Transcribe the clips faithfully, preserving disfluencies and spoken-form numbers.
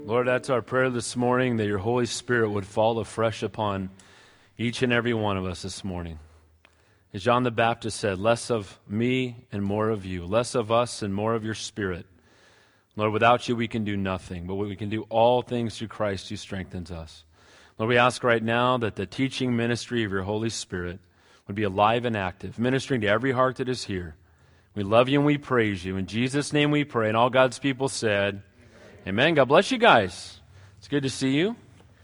Lord, that's our prayer this morning, that your Holy Spirit would fall afresh upon each and every one of us this morning. As John the Baptist said, less of me and more of you, less of us and more of your Spirit. Lord, without you we can do nothing, but we can do all things through Christ who strengthens us. Lord, we ask right now that the teaching ministry of your Holy Spirit would be alive and active, ministering to every heart that is here. We love you and we praise you. In Jesus' name we pray, and all God's people said, Amen. God bless you guys. It's good to see you.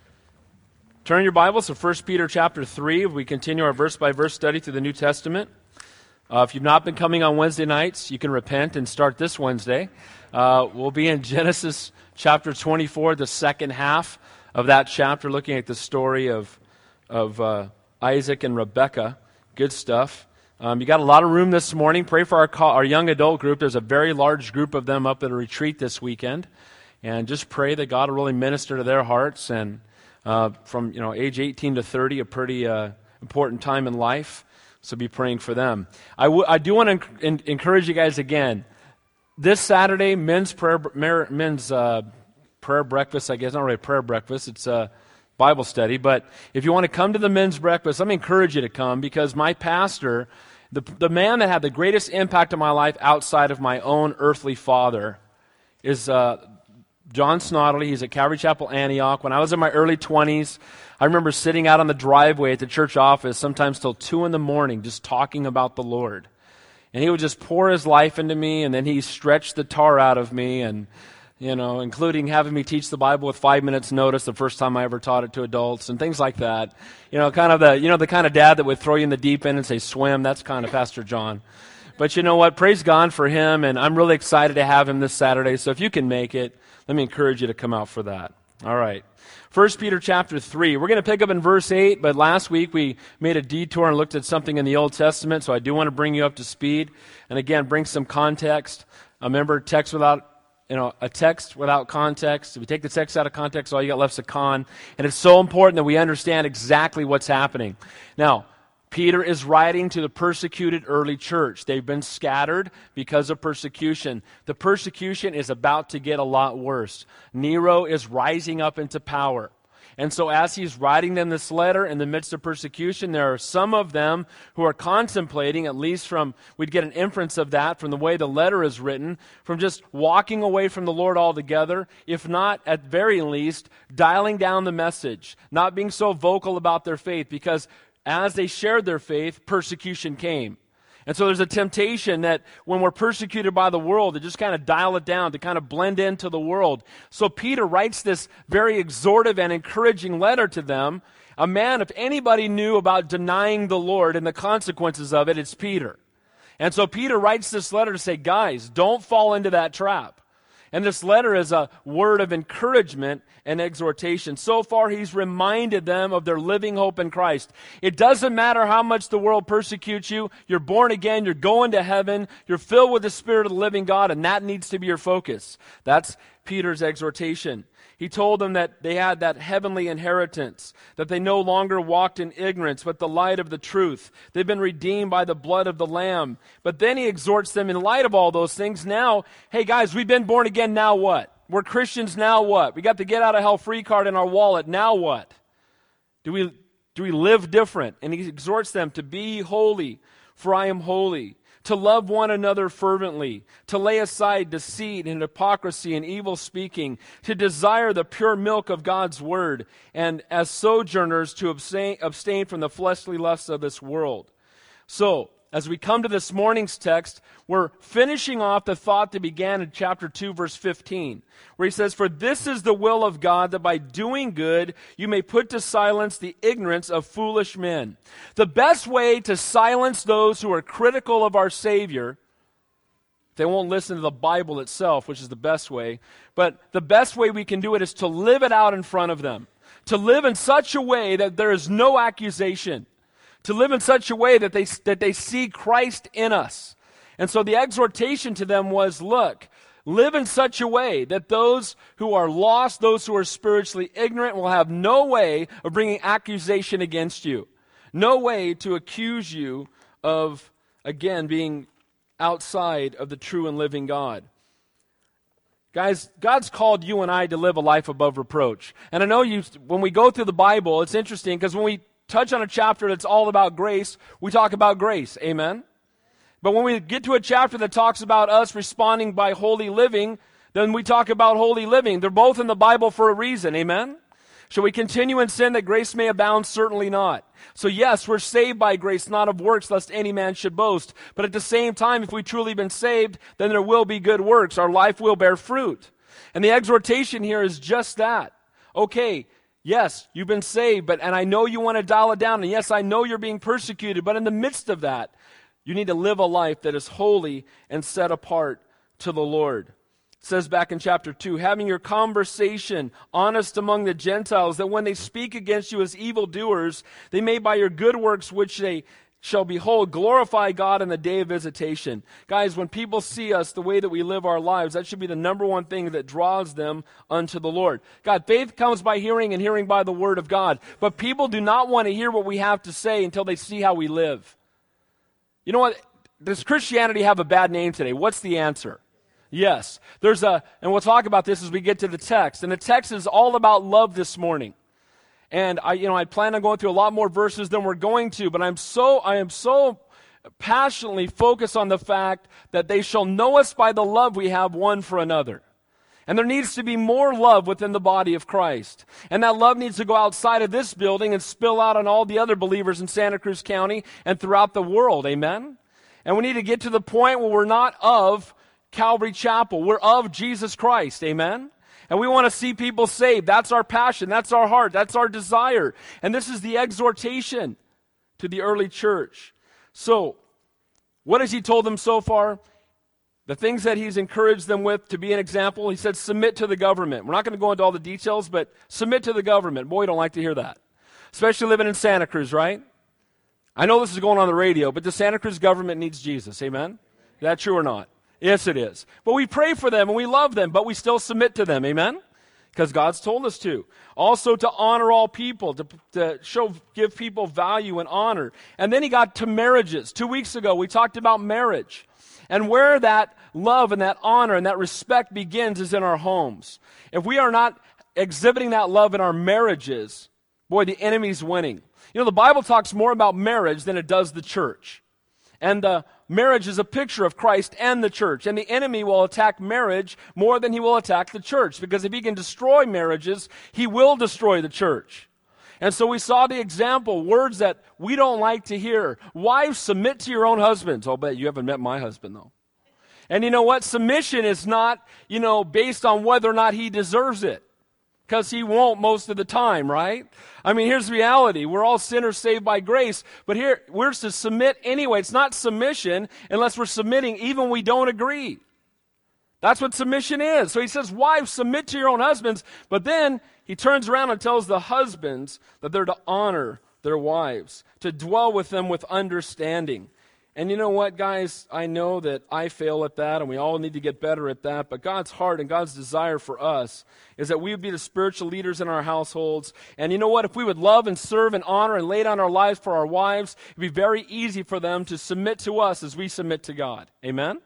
Turn your Bibles to First Peter chapter three. We continue our verse-by-verse study through the New Testament. Uh, if you've not been coming on Wednesday nights, you can repent and start this Wednesday. Uh, we'll be in Genesis chapter twenty-four, the second half of that chapter, looking at the story of, of uh, Isaac and Rebekah. Good stuff. Um, you got a lot of room this morning. Pray for our, our young adult group. There's a very large group of them up at a retreat this weekend. And just pray that God will really minister to their hearts. And uh, from you know age eighteen to thirty, a pretty uh, important time in life. So be praying for them. I, w- I do want to en- encourage you guys again. This Saturday, men's prayer, mer- men's uh, prayer breakfast. I guess not really prayer breakfast. It's a Bible study. But if you want to come to the men's breakfast, let me encourage you to come, because my pastor, the the man that had the greatest impact on my life outside of my own earthly father, is Uh, John Snodley. He's at Calvary Chapel, Antioch. When I was in my early twenties, I remember sitting out on the driveway at the church office, sometimes till two in the morning, just talking about the Lord. And he would just pour his life into me, and then he stretched the tar out of me, and, you know, including having me teach the Bible with five minutes notice the first time I ever taught it to adults, and things like that. You know, kind of the, you know, the kind of dad that would throw you in the deep end and say, swim. That's kind of Pastor John. But you know what? Praise God for him, and I'm really excited to have him this Saturday. So if you can make it, let me encourage you to come out for that. All right. First Peter chapter three. We're going to pick up in verse eight, but last week we made a detour and looked at something in the Old Testament, so I do want to bring you up to speed. And again, bring some context. Remember, text without, you know, a text without context. If we take the text out of context, all you got left is a con. And it's so important that we understand exactly what's happening. Now, Peter is writing to the persecuted early church. They've been scattered because of persecution. The persecution is about to get a lot worse. Nero is rising up into power. And so as he's writing them this letter in the midst of persecution, there are some of them who are contemplating, at least from, we'd get an inference of that from the way the letter is written, from just walking away from the Lord altogether, if not, at very least, dialing down the message, not being so vocal about their faith, because as they shared their faith, persecution came. And so there's a temptation that when we're persecuted by the world, to just kind of dial it down, to kind of blend into the world. So Peter writes this very exhortive and encouraging letter to them. A man, if anybody knew about denying the Lord and the consequences of it, it's Peter. And so Peter writes this letter to say, guys, don't fall into that trap. And this letter is a word of encouragement and exhortation. So far, he's reminded them of their living hope in Christ. It doesn't matter how much the world persecutes you. You're born again. You're going to heaven. You're filled with the Spirit of the living God, and that needs to be your focus. That's Peter's exhortation. He told them that they had that heavenly inheritance, that they no longer walked in ignorance, but the light of the truth. They've been redeemed by the blood of the Lamb. But then he exhorts them in light of all those things. Now, hey guys, we've been born again, now what? We're Christians, now what? We got the get out of hell free card in our wallet, now what? Do we, do we live different? And he exhorts them to be holy, for I am holy. To love one another fervently, to lay aside deceit and hypocrisy and evil speaking, to desire the pure milk of God's word, and as sojourners to abstain, abstain from the fleshly lusts of this world. So, as we come to this morning's text, we're finishing off the thought that began in chapter two, verse fifteen, where he says, "For this is the will of God, that by doing good you may put to silence the ignorance of foolish men." The best way to silence those who are critical of our Savior, they won't listen to the Bible itself, which is the best way, but the best way we can do it is to live it out in front of them, to live in such a way that there is no accusation, to live in such a way that they, that they see Christ in us. And so the exhortation to them was, look, live in such a way that those who are lost, those who are spiritually ignorant, will have no way of bringing accusation against you. No way to accuse you of, again, being outside of the true and living God. Guys, God's called you and I to live a life above reproach. And I know you, when we go through the Bible, it's interesting because when we touch on a chapter that's all about grace, we talk about grace. Amen? But when we get to a chapter that talks about us responding by holy living, then we talk about holy living. They're both in the Bible for a reason. Amen? Shall we continue in sin that grace may abound? Certainly not. So yes, we're saved by grace, not of works, lest any man should boast. But at the same time, if we've truly been saved, then there will be good works. Our life will bear fruit. And the exhortation here is just that. Okay, yes, you've been saved, but and I know you want to dial it down. And yes, I know you're being persecuted. But in the midst of that, you need to live a life that is holy and set apart to the Lord. It says back in chapter two, having your conversation honest among the Gentiles, that when they speak against you as evildoers, they may by your good works which they shall behold glorify God in the day of visitation. Guys, when people see us, the way that we live our lives, that should be the number one thing that draws them unto the Lord. God, faith comes by hearing and hearing by the word of God. But people do not want to hear what we have to say until they see how we live. You know what? Does Christianity have a bad name today? What's the answer? Yes. There's a, and we'll talk about this as we get to the text. And the text is all about love this morning. And I, you know, I plan on going through a lot more verses than we're going to, but I'm so, I am so passionately focused on the fact that they shall know us by the love we have one for another. And there needs to be more love within the body of Christ. And that love needs to go outside of this building and spill out on all the other believers in Santa Cruz County and throughout the world. Amen? And we need to get to the point where we're not of Calvary Chapel. We're of Jesus Christ. Amen? And we want to see people saved. That's our passion. That's our heart. That's our desire. And this is the exhortation to the early church. So, what has he told them so far? The things that he's encouraged them with to be an example, he said, submit to the government. We're not going to go into all the details, but submit to the government. Boy, you don't like to hear that. Especially living in Santa Cruz, right? I know this is going on the radio, but the Santa Cruz government needs Jesus. Amen? Is that true or not? Yes, it is. But we pray for them and we love them, but we still submit to them. Amen? Because God's told us to. Also to honor all people, to, to show, give people value and honor. And then he got to marriages. Two weeks ago, we talked about marriage. And where that love and that honor and that respect begins is in our homes. If we are not exhibiting that love in our marriages, boy, the enemy's winning. You know, the Bible talks more about marriage than it does the church. And the marriage is a picture of Christ and the church. And the enemy will attack marriage more than he will attack the church. Because if he can destroy marriages, he will destroy the church. And so we saw the example, words that we don't like to hear. Wives, submit to your own husbands. I'll bet you haven't met my husband, though. And you know what? Submission is not, you know, based on whether or not he deserves it. Because he won't most of the time, right? I mean, here's the reality. We're all sinners saved by grace. But here, we're to submit anyway. It's not submission unless we're submitting even when we don't agree. That's what submission is. So he says, wives, submit to your own husbands. But then he turns around and tells the husbands that they're to honor their wives, to dwell with them with understanding. And you know what, guys? I know that I fail at that, and we all need to get better at that. But God's heart and God's desire for us is that we would be the spiritual leaders in our households. And you know what? If we would love and serve and honor and lay down our lives for our wives, it would be very easy for them to submit to us as we submit to God. Amen?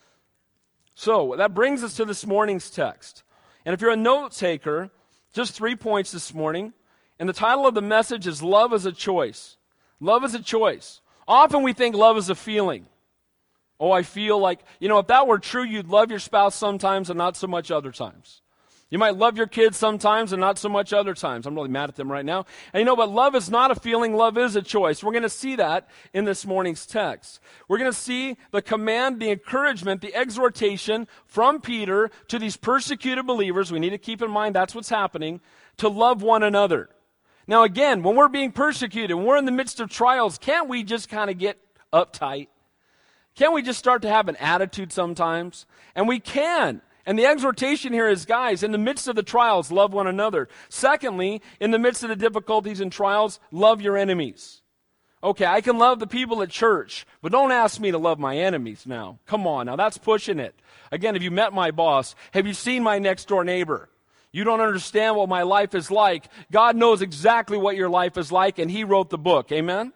So that brings us to this morning's text. And if you're a note taker, just three points this morning. And the title of the message is Love is a Choice. Love is a choice. Often we think love is a feeling. Oh, I feel like, you know, if that were true, you'd love your spouse sometimes and not so much other times. You might love your kids sometimes and not so much other times. I'm really mad at them right now. And you know, but love is not a feeling, love is a choice. We're going to see that in this morning's text. We're going to see the command, the encouragement, the exhortation from Peter to these persecuted believers. We need to keep in mind that's what's happening, to love one another. Now again, when we're being persecuted, when we're in the midst of trials, can't we just kind of get uptight? Can't we just start to have an attitude sometimes? And we can. And the exhortation here is, guys, in the midst of the trials, love one another. Secondly, in the midst of the difficulties and trials, love your enemies. Okay, I can love the people at church, but don't ask me to love my enemies now. Come on, now that's pushing it. Again, have you met my boss? Have you seen my next door neighbor? You don't understand what my life is like. God knows exactly what your life is like, and He wrote the book. Amen?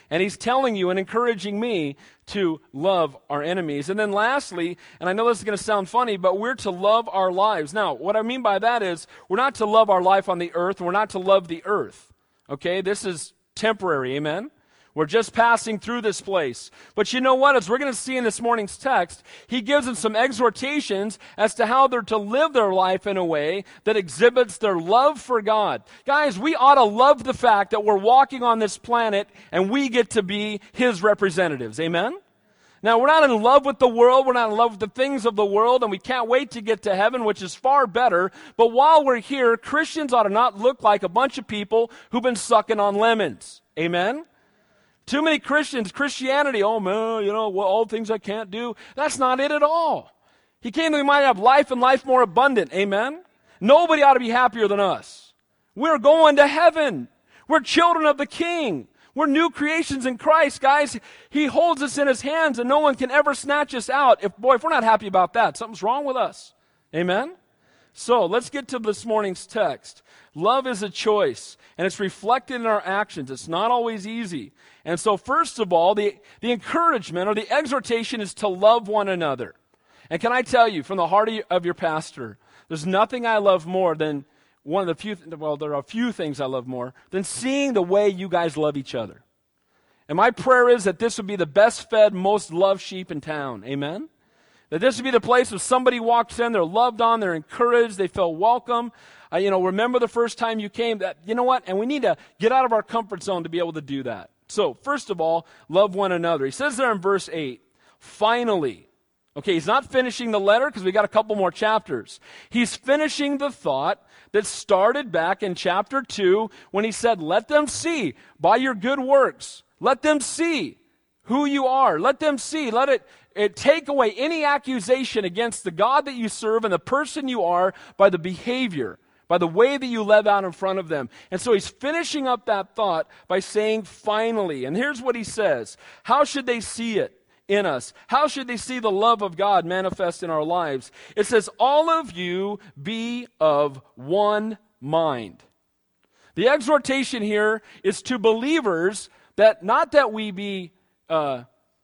And he's telling you and encouraging me to love our enemies. And then lastly, and I know this is going to sound funny, but we're to love our lives. Now, what I mean by that is we're not to love our life on the earth. We're not to love the earth. Okay? This is temporary. Amen? We're just passing through this place. But you know what? As we're going to see in this morning's text, he gives them some exhortations as to how they're to live their life in a way that exhibits their love for God. Guys, we ought to love the fact that we're walking on this planet and we get to be his representatives. Amen? Now, we're not in love with the world. We're not in love with the things of the world, and we can't wait to get to heaven, which is far better. But while we're here, Christians ought to not look like a bunch of people who've been sucking on lemons. Amen? Too many Christians, Christianity, oh man, you know, well, all things I can't do. That's not it at all. He came that we might have life and life more abundant. Amen? Nobody ought to be happier than us. We're going to heaven. We're children of the King. We're new creations in Christ, guys. He holds us in his hands and no one can ever snatch us out. If, boy, if we're not happy about that, something's wrong with us. Amen? So let's get to this morning's text. Love is a choice, and it's reflected in our actions. It's not always easy. And so first of all, the, the encouragement or the exhortation is to love one another. And can I tell you, from the heart of, you, of your pastor, there's nothing I love more than one of the few, well, there are a few things I love more than seeing the way you guys love each other. And my prayer is that this would be the best fed, most loved sheep in town. Amen? That this would be the place where somebody walks in, they're loved on, they're encouraged, they feel welcome. Uh, you know, remember the first time you came. That, you know what? And we need to get out of our comfort zone to be able to do that. So, first of all, love one another. He says there in verse eight, finally. Okay, he's not finishing the letter because we got a couple more chapters. He's finishing the thought that started back in chapter two when he said, let them see by your good works. Let them see who you are. Let them see. Let it, it take away any accusation against the God that you serve and the person you are by the behavior, by the way that you live out in front of them. And so he's finishing up that thought by saying, finally. And here's what he says. How should they see it in us? How should they see the love of God manifest in our lives? It says, all of you be of one mind. The exhortation here is to believers that not that we be uh,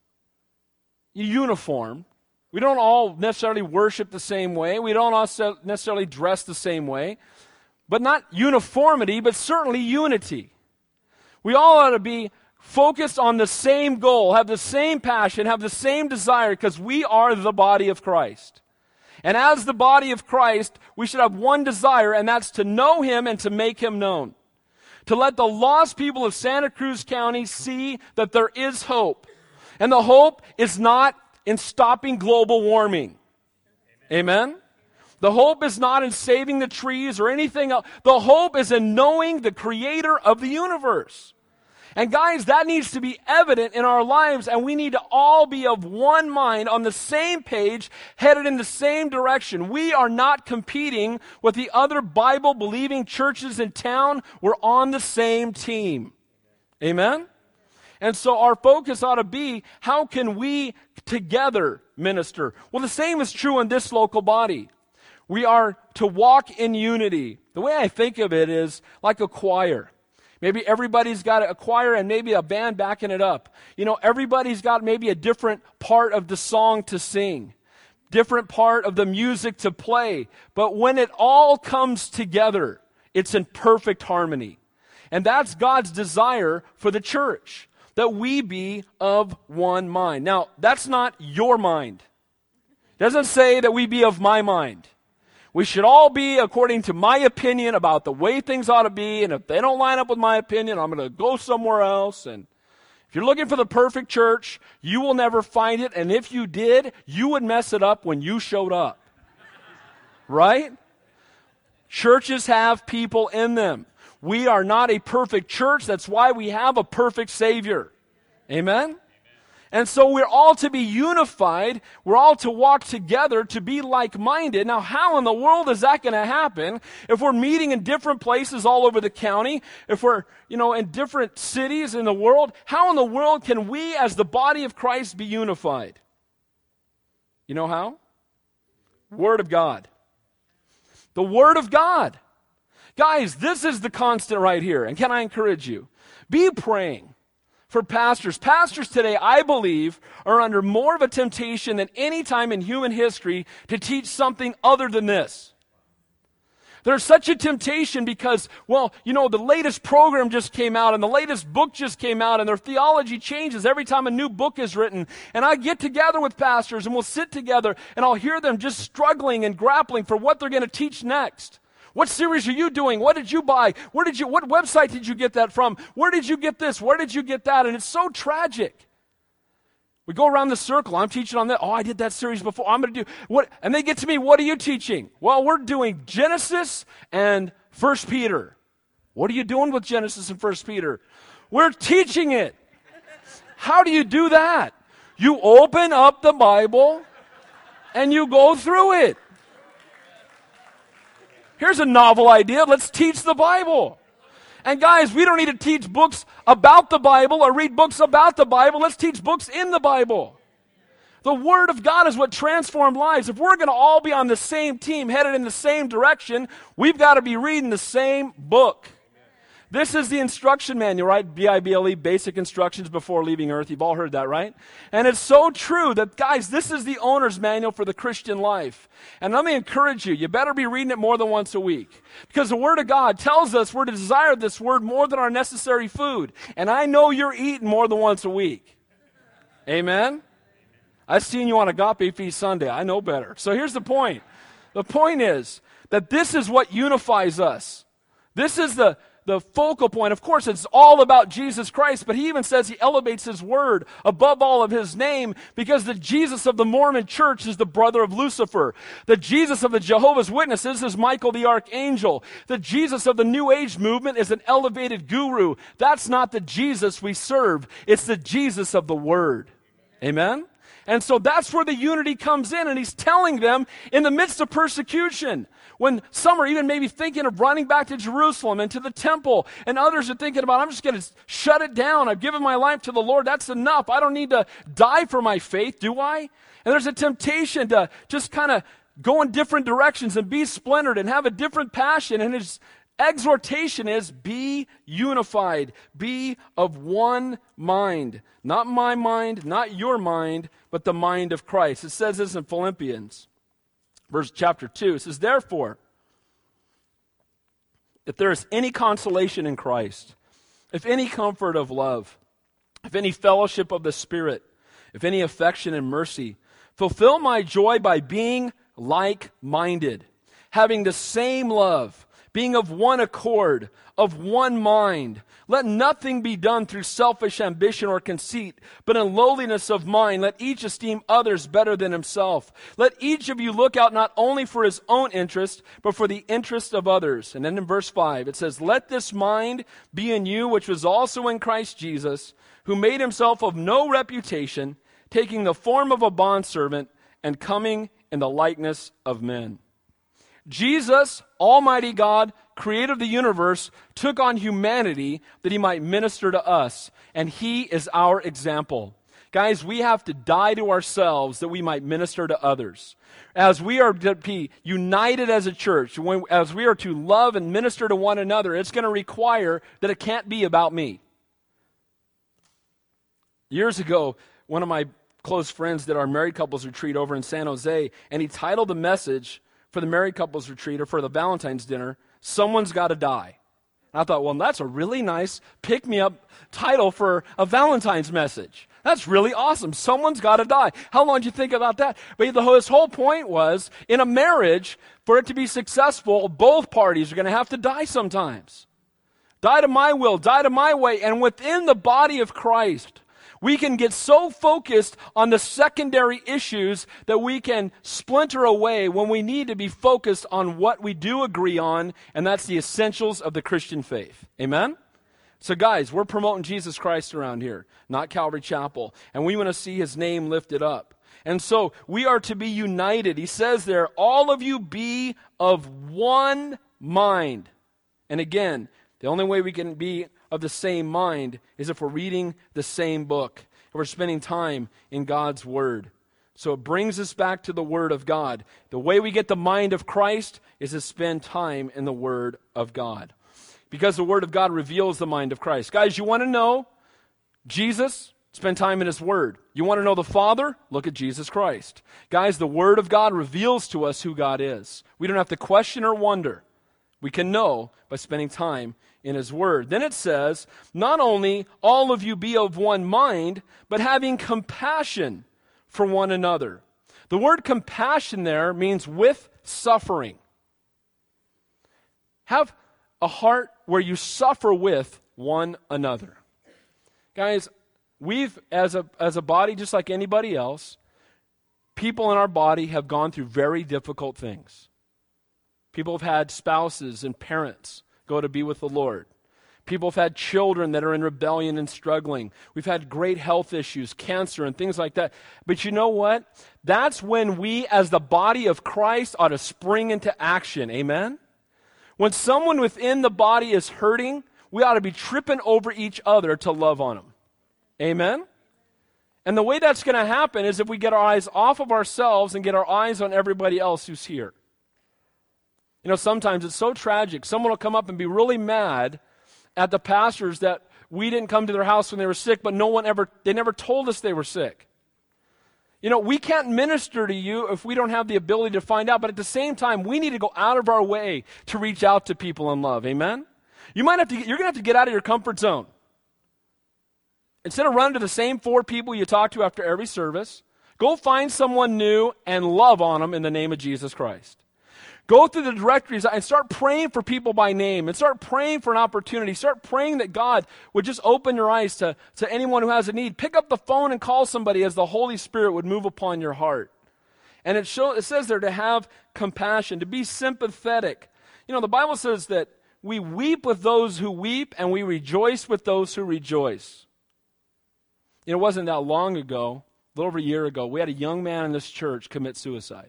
uniform. We don't all necessarily worship the same way. We don't also necessarily dress the same way. But not uniformity, but certainly unity. We all ought to be focused on the same goal, have the same passion, have the same desire, because we are the body of Christ. And as the body of Christ, we should have one desire, and that's to know him and to make him known. To let the lost people of Santa Cruz County see that there is hope. And the hope is not in stopping global warming. Amen? Amen? The hope is not in saving the trees or anything else. The hope is in knowing the creator of the universe. And guys, that needs to be evident in our lives, and we need to all be of one mind, on the same page, headed in the same direction. We are not competing with the other Bible-believing churches in town. We're on the same team. Amen? And so our focus ought to be, how can we together minister? Well, the same is true in this local body. We are to walk in unity. The way I think of it is like a choir. Maybe everybody's got a choir and maybe a band backing it up. You know, everybody's got maybe a different part of the song to sing, different part of the music to play. But when it all comes together, it's in perfect harmony. And that's God's desire for the church, that we be of one mind. Now, that's not your mind. It doesn't say that we be of my mind. We should all be according to my opinion about the way things ought to be, and if they don't line up with my opinion, I'm going to go somewhere else. And if you're looking for the perfect church, you will never find it, and if you did, you would mess it up when you showed up. Right? Churches have people in them. We are not a perfect church. That's why we have a perfect Savior. Amen? And so we're all to be unified. We're all to walk together, to be like-minded. Now, how in the world is that going to happen if we're meeting in different places all over the county, if we're, you know, in different cities in the world? How in the world can we, as the body of Christ, be unified? You know how? Word of God. The Word of God. Guys, this is the constant right here. And can I encourage you? Be praying. for pastors. Pastors today, I believe, are under more of a temptation than any time in human history to teach something other than this. There's such a temptation because, well, you know, the latest program just came out and the latest book just came out and their theology changes every time a new book is written. And I get together with pastors and we'll sit together and I'll hear them just struggling and grappling for what they're going to teach next. What series are you doing? What did you buy? Where did you, what website did you get that from? Where did you get this? Where did you get that? And it's so tragic. We go around the circle. I'm teaching on that. Oh, I did that series before. I'm going to do what? And they get to me, what are you teaching? Well, we're doing Genesis and First Peter. What are you doing with Genesis and First Peter? We're teaching it. How do you do that? You open up the Bible and you go through it. Here's a novel idea. Let's teach the Bible. And guys, we don't need to teach books about the Bible or read books about the Bible. Let's teach books in the Bible. The Word of God is what transformed lives. If we're going to all be on the same team, headed in the same direction, we've got to be reading the same book. This is the instruction manual, right? B I B L E, basic instructions before leaving earth. You've all heard that, right? And it's so true that, guys, this is the owner's manual for the Christian life. And let me encourage you, you better be reading it more than once a week. Because the Word of God tells us we're to desire this Word more than our necessary food. And I know you're eating more than once a week. Amen? I've seen you on Agape Feast Sunday. I know better. So here's the point. The point is that this is what unifies us. This is the The focal point. Of course, it's all about Jesus Christ, but he even says he elevates his word above all of his name because the Jesus of the Mormon church is the brother of Lucifer. The Jesus of the Jehovah's Witnesses is Michael the archangel. The Jesus of the New Age movement is an elevated guru. That's not the Jesus we serve. It's the Jesus of the Word. Amen? And so that's where the unity comes in, and he's telling them in the midst of persecution, when some are even maybe thinking of running back to Jerusalem and to the temple, and others are thinking about, I'm just going to shut it down. I've given my life to the Lord. That's enough. I don't need to die for my faith, do I? And there's a temptation to just kind of go in different directions and be splintered and have a different passion. And his exhortation is, be unified. Be of one mind. Not my mind, not your mind, but the mind of Christ. It says this in Philippians. Verse chapter two, it says, therefore, if there is any consolation in Christ, if any comfort of love, if any fellowship of the Spirit, if any affection and mercy, fulfill my joy by being like-minded, having the same love, being of one accord, of one mind. Let nothing be done through selfish ambition or conceit, but in lowliness of mind, let each esteem others better than himself. Let each of you look out not only for his own interest, but for the interest of others. And then in verse five, it says, let this mind be in you, which was also in Christ Jesus, who made himself of no reputation, taking the form of a bondservant and coming in the likeness of men. Jesus, Almighty God, creator of the universe, took on humanity that he might minister to us. And he is our example. Guys, we have to die to ourselves that we might minister to others. As we are to be united as a church, when, as we are to love and minister to one another, it's going to require that it can't be about me. Years ago, one of my close friends did our married couples retreat over in San Jose, and he titled the message for the married couples retreat or for the Valentine's dinner, Someone's Got to Die. And I thought, well, that's a really nice pick-me-up title for a Valentine's message. That's really awesome. Someone's got to die. How long did you think about that? But the, his whole point was, in a marriage, for it to be successful, both parties are going to have to die sometimes. Die to my will, die to my way. And within the body of Christ, we can get so focused on the secondary issues that we can splinter away when we need to be focused on what we do agree on, and that's the essentials of the Christian faith. Amen? So guys, we're promoting Jesus Christ around here, not Calvary Chapel, and we want to see his name lifted up. And so we are to be united. He says there, all of you be of one mind. And again, the only way we can be of the same mind is if we're reading the same book, if we're spending time in God's Word. So it brings us back to the Word of God. The way we get the mind of Christ is to spend time in the Word of God. Because the Word of God reveals the mind of Christ. Guys, you want to know Jesus, spend time in His Word. You want to know the Father? Look at Jesus Christ. Guys, the Word of God reveals to us who God is. We don't have to question or wonder. We can know by spending time in His Word. Then it says, not only all of you be of one mind, but having compassion for one another. The word compassion there means with suffering. Have a heart where you suffer with one another. Guys, we've, as a, as a body, just like anybody else, people in our body have gone through very difficult things. People have had spouses and parents go to be with the Lord. People have had children that are in rebellion and struggling. We've had great health issues, cancer and things like that. But you know what? That's when we, as the body of Christ, ought to spring into action. Amen? When someone within the body is hurting, we ought to be tripping over each other to love on them. Amen? And the way that's going to happen is if we get our eyes off of ourselves and get our eyes on everybody else who's here. You know, sometimes it's so tragic. Someone will come up and be really mad at the pastors that we didn't come to their house when they were sick, but no one ever, they never told us they were sick. You know, we can't minister to you if we don't have the ability to find out, but at the same time, we need to go out of our way to reach out to people in love. Amen? You might have to, you're going to have to get out of your comfort zone. Instead of running to the same four people you talk to after every service, go find someone new and love on them in the name of Jesus Christ. Go through the directories and start praying for people by name and start praying for an opportunity. Start praying that God would just open your eyes to, to anyone who has a need. Pick up the phone and call somebody as the Holy Spirit would move upon your heart. And it, show, it says there to have compassion, to be sympathetic. You know, the Bible says that we weep with those who weep and we rejoice with those who rejoice. You know, it wasn't that long ago, a little over a year ago, we had a young man in this church commit suicide.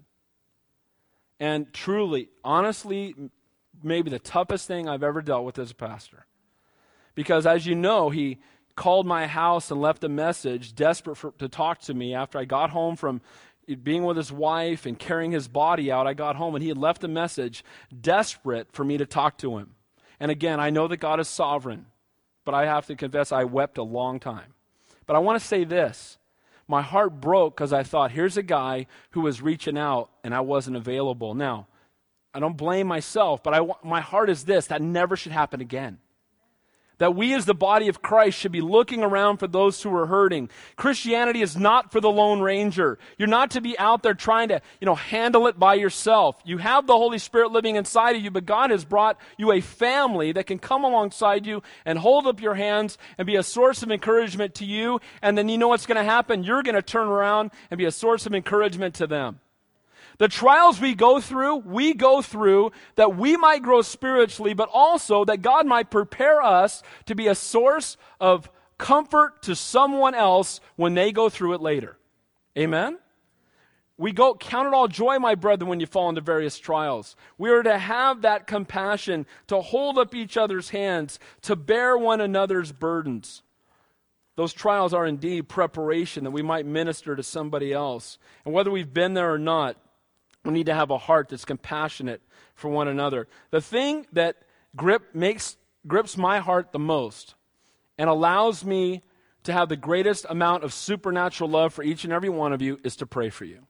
And truly, honestly, maybe the toughest thing I've ever dealt with as a pastor. Because as you know, he called my house and left a message, desperate for, to talk to me after I got home from being with his wife and carrying his body out. I got home and he had left a message, desperate for me to talk to him. And again, I know that God is sovereign, but I have to confess I wept a long time. But I want to say this. My heart broke because I thought, here's a guy who was reaching out and I wasn't available. Now, I don't blame myself, but I, my heart is this, that never should happen again. That we as the body of Christ should be looking around for those who are hurting. Christianity is not for the Lone Ranger. You're not to be out there trying to, you know, handle it by yourself. You have the Holy Spirit living inside of you, but God has brought you a family that can come alongside you and hold up your hands and be a source of encouragement to you. And then you know what's going to happen? You're going to turn around and be a source of encouragement to them. The trials we go through, we go through that we might grow spiritually, but also that God might prepare us to be a source of comfort to someone else when they go through it later. Amen? We go, count it all joy, my brethren, when you fall into various trials. We are to have that compassion, to hold up each other's hands, to bear one another's burdens. Those trials are indeed preparation that we might minister to somebody else. And whether we've been there or not, we need to have a heart that's compassionate for one another. The thing that grip makes grips my heart the most and allows me to have the greatest amount of supernatural love for each and every one of you is to pray for you.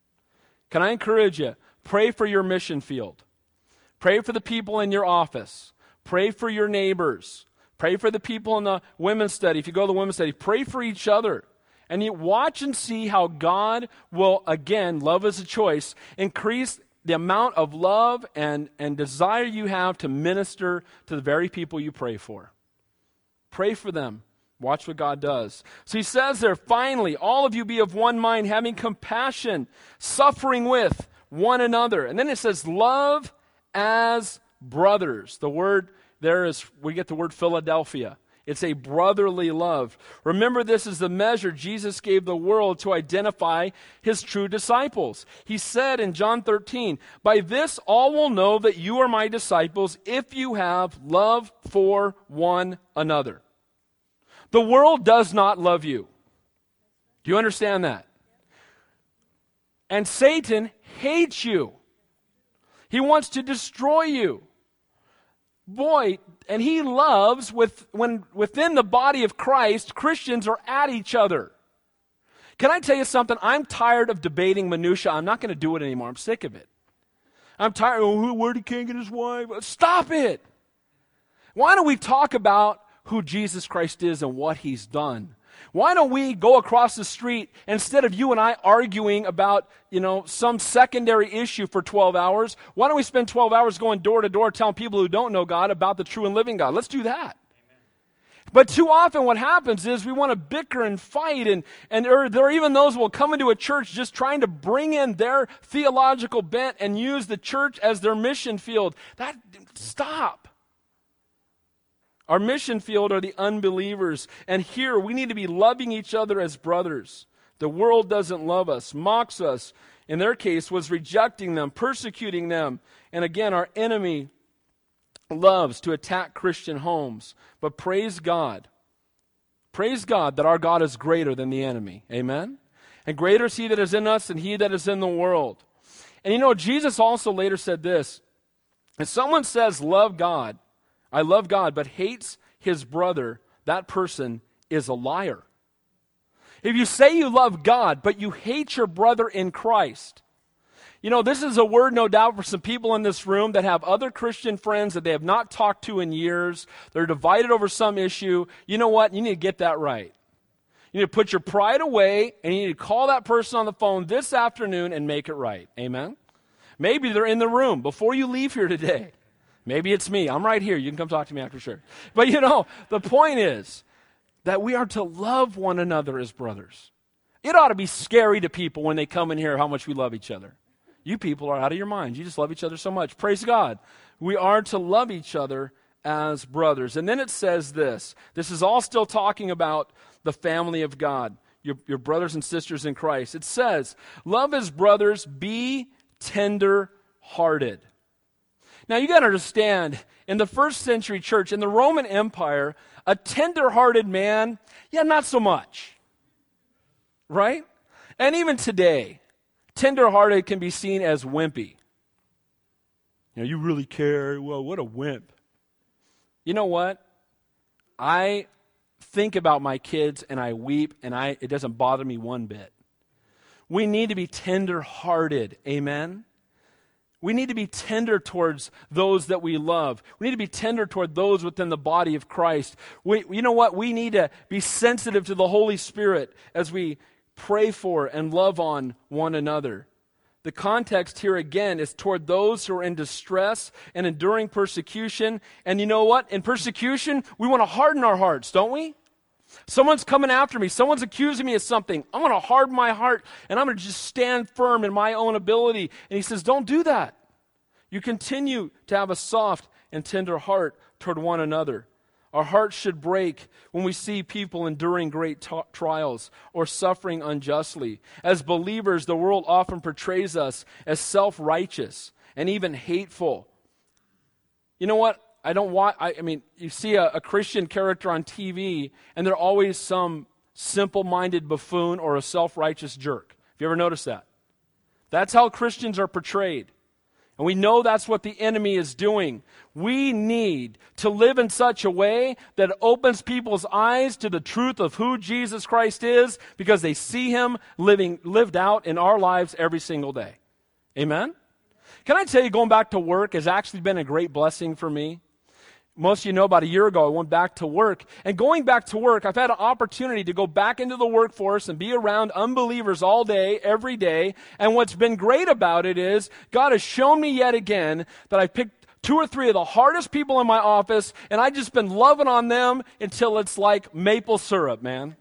Can I encourage you? Pray for your mission field. Pray for the people in your office. Pray for your neighbors. Pray for the people in the women's study. If you go to the women's study, pray for each other. And you watch and see how God will, again, love is a choice, increase the amount of love and, and desire you have to minister to the very people you pray for. Pray for them. Watch what God does. So he says there, finally, all of you be of one mind, having compassion, suffering with one another. And then it says, love as brothers. The word there is, we get the word Philadelphia. It's a brotherly love. Remember, this is the measure Jesus gave the world to identify his true disciples. He said in John thirteen, by this all will know that you are my disciples if you have love for one another. The world does not love you. Do you understand that? And Satan hates you. He wants to destroy you. boy, and he loves with when within the body of Christ, Christians are at each other. Can I tell you something? I'm tired of debating minutia. I'm not going to do it anymore. I'm sick of it. I'm tired. Oh, where did King get his wife? Stop it. Why don't we talk about who Jesus Christ is and what he's done? Why don't we go across the street, instead of you and I arguing about, you know, some secondary issue for twelve hours, why don't we spend twelve hours going door to door telling people who don't know God about the true and living God? Let's do that. But too often what happens is we want to bicker and fight, and, and there, there are even those who will come into a church just trying to bring in their theological bent and use the church as their mission field. That, stop. Our mission field are the unbelievers. And here we need to be loving each other as brothers. The world doesn't love us, mocks us. In their case, was rejecting them, persecuting them. And again, our enemy loves to attack Christian homes. But praise God. Praise God that our God is greater than the enemy. Amen? And greater is he that is in us than he that is in the world. And you know, Jesus also later said this. If someone says, love God, I love God, but hates his brother, that person is a liar. If you say you love God, but you hate your brother in Christ, you know, this is a word, no doubt, for some people in this room that have other Christian friends that they have not talked to in years. They're divided over some issue. You know what? You need to get that right. You need to put your pride away, and you need to call that person on the phone this afternoon and make it right. Amen? Maybe they're in the room before you leave here today. Maybe it's me. I'm right here. You can come talk to me after church. But you know, the point is that we are to love one another as brothers. It ought to be scary to people when they come in here how much we love each other. You people are out of your minds. You just love each other so much. Praise God. We are to love each other as brothers. And then it says this. This is all still talking about the family of God, your, your brothers and sisters in Christ. It says, love as brothers, be tender-hearted. Now, you got to understand, in the first century church, in the Roman Empire, a tender-hearted man, yeah, not so much. Right? And even today, tender-hearted can be seen as wimpy. You know, you really care? Well, what a wimp. You know what? I think about my kids and I weep, and I it doesn't bother me one bit. We need to be tender-hearted. Amen? We need to be tender towards those that we love. We need to be tender toward those within the body of Christ. We, you know what? We need to be sensitive to the Holy Spirit as we pray for and love on one another. The context here again is toward those who are in distress and enduring persecution. And you know what? In persecution, we want to harden our hearts, don't we? Someone's coming after me. Someone's accusing me of something. I'm going to harden my heart, and I'm going to just stand firm in my own ability. And he says, don't do that. You continue to have a soft and tender heart toward one another. Our hearts should break when we see people enduring great t- trials or suffering unjustly. As believers, the world often portrays us as self-righteous and even hateful. You know what? I don't want, I, I mean, you see a, a Christian character on T V, and they're always some simple-minded buffoon or a self-righteous jerk. Have you ever noticed that? That's how Christians are portrayed. And we know that's what the enemy is doing. We need to live in such a way that opens people's eyes to the truth of who Jesus Christ is, because they see him living lived out in our lives every single day. Amen? Can I tell you, going back to work has actually been a great blessing for me. Most of you know about a year ago, I went back to work. And going back to work, I've had an opportunity to go back into the workforce and be around unbelievers all day, every day. And what's been great about it is God has shown me yet again that I've picked two or three of the hardest people in my office, and I've just been loving on them until it's like maple syrup, man.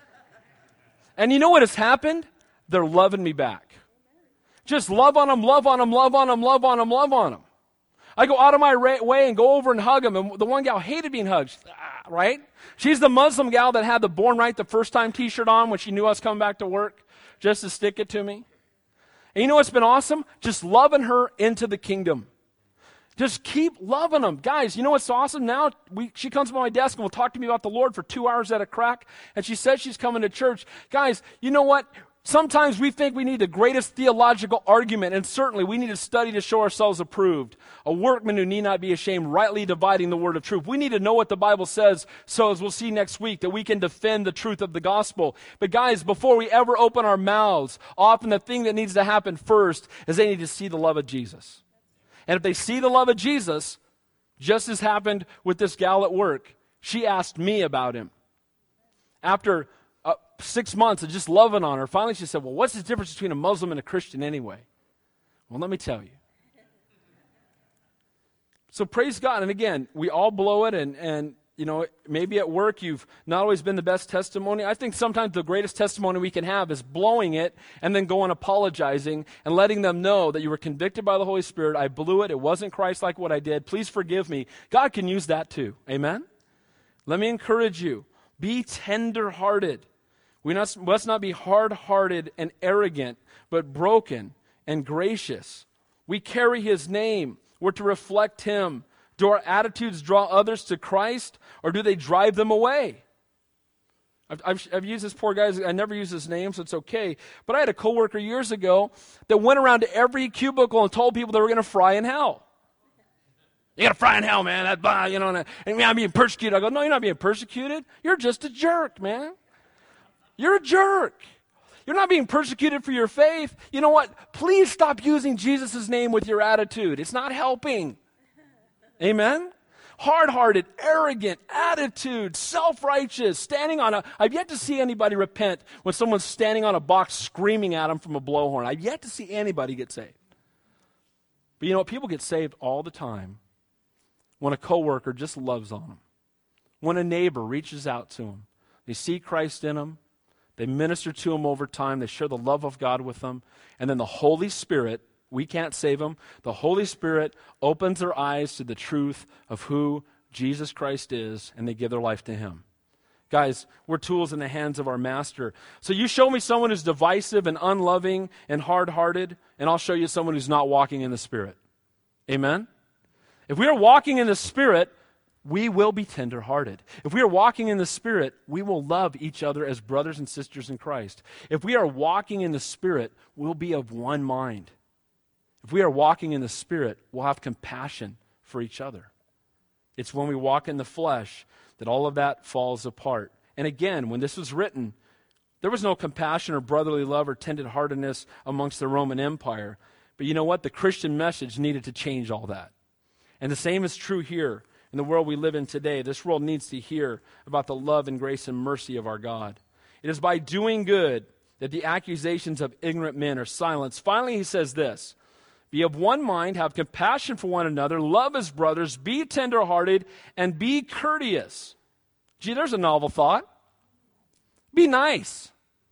And you know what has happened? They're loving me back. Just love on them, love on them, love on them, love on them, love on them. I go out of my way and go over and hug them. And the one gal hated being hugged, right? She's the Muslim gal that had the Born Right the First Time t-shirt on when she knew I was coming back to work, just to stick it to me. And you know what's been awesome? Just loving her into the kingdom. Just keep loving them. Guys, you know what's awesome now? We, she comes by my desk and will talk to me about the Lord for two hours at a crack. And she says she's coming to church. Guys, you know what? Sometimes we think we need the greatest theological argument, and certainly we need to study to show ourselves approved. A workman who need not be ashamed, rightly dividing the word of truth. We need to know what the Bible says, so as we'll see next week, that we can defend the truth of the gospel. But guys, before we ever open our mouths, often the thing that needs to happen first is they need to see the love of Jesus. And if they see the love of Jesus, just as happened with this gal at work, she asked me about him. After Uh, six months of just loving on her, finally she said, well, what's the difference between a Muslim and a Christian anyway? Well, let me tell you. So praise God. And again, we all blow it, and, and you know, maybe at work you've not always been the best testimony. I think sometimes the greatest testimony we can have is blowing it and then going apologizing and letting them know that you were convicted by the Holy Spirit. I blew it. It wasn't Christ-like what I did. Please forgive me. God can use that too. Amen? Let me encourage you. Be tender-hearted. We must, must not be hard-hearted and arrogant, but broken and gracious. We carry his name. We're to reflect him. Do our attitudes draw others to Christ, or do they drive them away? I've, I've, I've used this poor guy. I never use his name, so it's okay. But I had a coworker years ago that went around to every cubicle and told people they were going to fry in hell. You got to fry in hell, man. That, blah, you know, and, and I'm being persecuted. I go, no, you're not being persecuted. You're just a jerk, man. You're a jerk. You're not being persecuted for your faith. You know what? Please stop using Jesus' name with your attitude. It's not helping. Amen? Hard-hearted, arrogant attitude, self-righteous, standing on a... I've yet to see anybody repent when someone's standing on a box screaming at them from a blowhorn. I've yet to see anybody get saved. But you know what? People get saved all the time when a coworker just loves on them. When a neighbor reaches out to them. They see Christ in them. They minister to them over time. They share the love of God with them. And then the Holy Spirit, we can't save them. The Holy Spirit opens their eyes to the truth of who Jesus Christ is, and they give their life to him. Guys, we're tools in the hands of our master. So you show me someone who's divisive and unloving and hard-hearted, and I'll show you someone who's not walking in the Spirit. Amen? If we are walking in the Spirit, we will be tender-hearted. If we are walking in the Spirit, we will love each other as brothers and sisters in Christ. If we are walking in the Spirit, we'll be of one mind. If we are walking in the Spirit, we'll have compassion for each other. It's when we walk in the flesh that all of that falls apart. And again, when this was written, there was no compassion or brotherly love or tender-heartedness amongst the Roman Empire. But you know what? The Christian message needed to change all that. And the same is true here. In the world we live in today, this world needs to hear about the love and grace and mercy of our God. It is by doing good that the accusations of ignorant men are silenced. Finally, he says this, be of one mind, have compassion for one another, love as brothers, be tenderhearted, and be courteous. Gee, there's a novel thought. Be nice.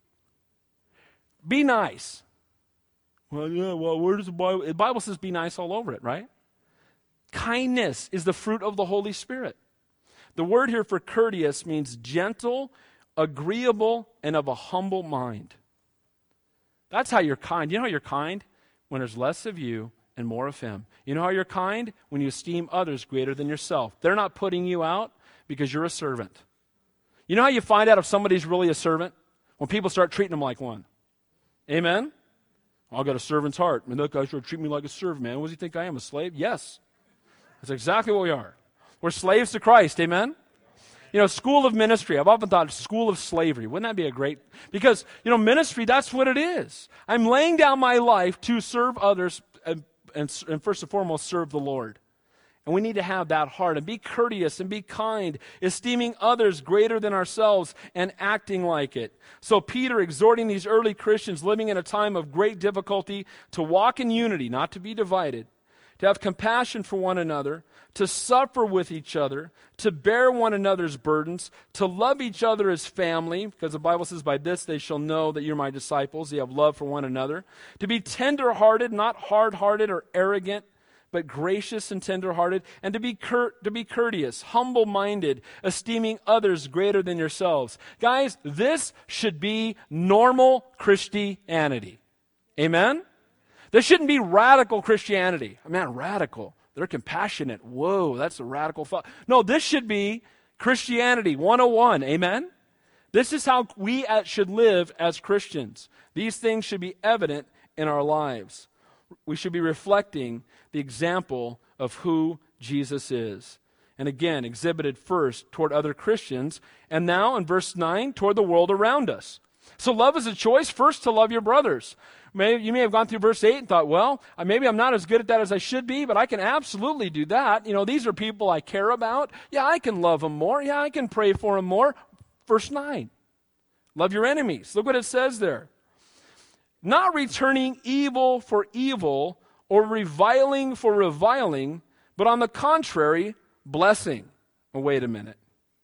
Be nice. Well, yeah, well, where does the Bible? The Bible says be nice all over it, right? Kindness is the fruit of the Holy Spirit. The word here for courteous means gentle, agreeable, and of a humble mind. That's how you're kind. You know how you're kind? When there's less of you and more of him. You know how you're kind? When you esteem others greater than yourself. They're not putting you out because you're a servant. You know how you find out if somebody's really a servant? When people start treating them like one. Amen? I've got a servant's heart. I mean, that guy should treat me like a servant, man. What does he think I am, a slave? Yes. That's exactly what we are. We're slaves to Christ, amen? You know, school of ministry. I've often thought school of slavery. Wouldn't that be a great... Because, you know, ministry, that's what it is. I'm laying down my life to serve others and, and, and first and foremost, serve the Lord. And we need to have that heart and be courteous and be kind, esteeming others greater than ourselves and acting like it. So Peter exhorting these early Christians living in a time of great difficulty to walk in unity, not to be divided, to have compassion for one another, to suffer with each other, to bear one another's burdens, to love each other as family, because the Bible says, by this they shall know that you're my disciples, you have love for one another, to be tender-hearted, not hard-hearted or arrogant, but gracious and tender-hearted, and to be cur- to be courteous, humble-minded, esteeming others greater than yourselves. Guys, this should be normal Christianity. Amen? This shouldn't be radical Christianity. I mean, radical. They're compassionate. Whoa, that's a radical thought. No, this should be Christianity one oh one. Amen? This is how we should live as Christians. These things should be evident in our lives. We should be reflecting the example of who Jesus is. And again, exhibited first toward other Christians, and now in verse nine, toward the world around us. So love is a choice, first to love your brothers. Maybe, you may have gone through verse eight and thought, well, maybe I'm not as good at that as I should be, but I can absolutely do that. You know, these are people I care about. Yeah, I can love them more. Yeah, I can pray for them more. Verse nine, love your enemies. Look what it says there. Not returning evil for evil or reviling for reviling, but on the contrary, blessing. Oh, wait a minute.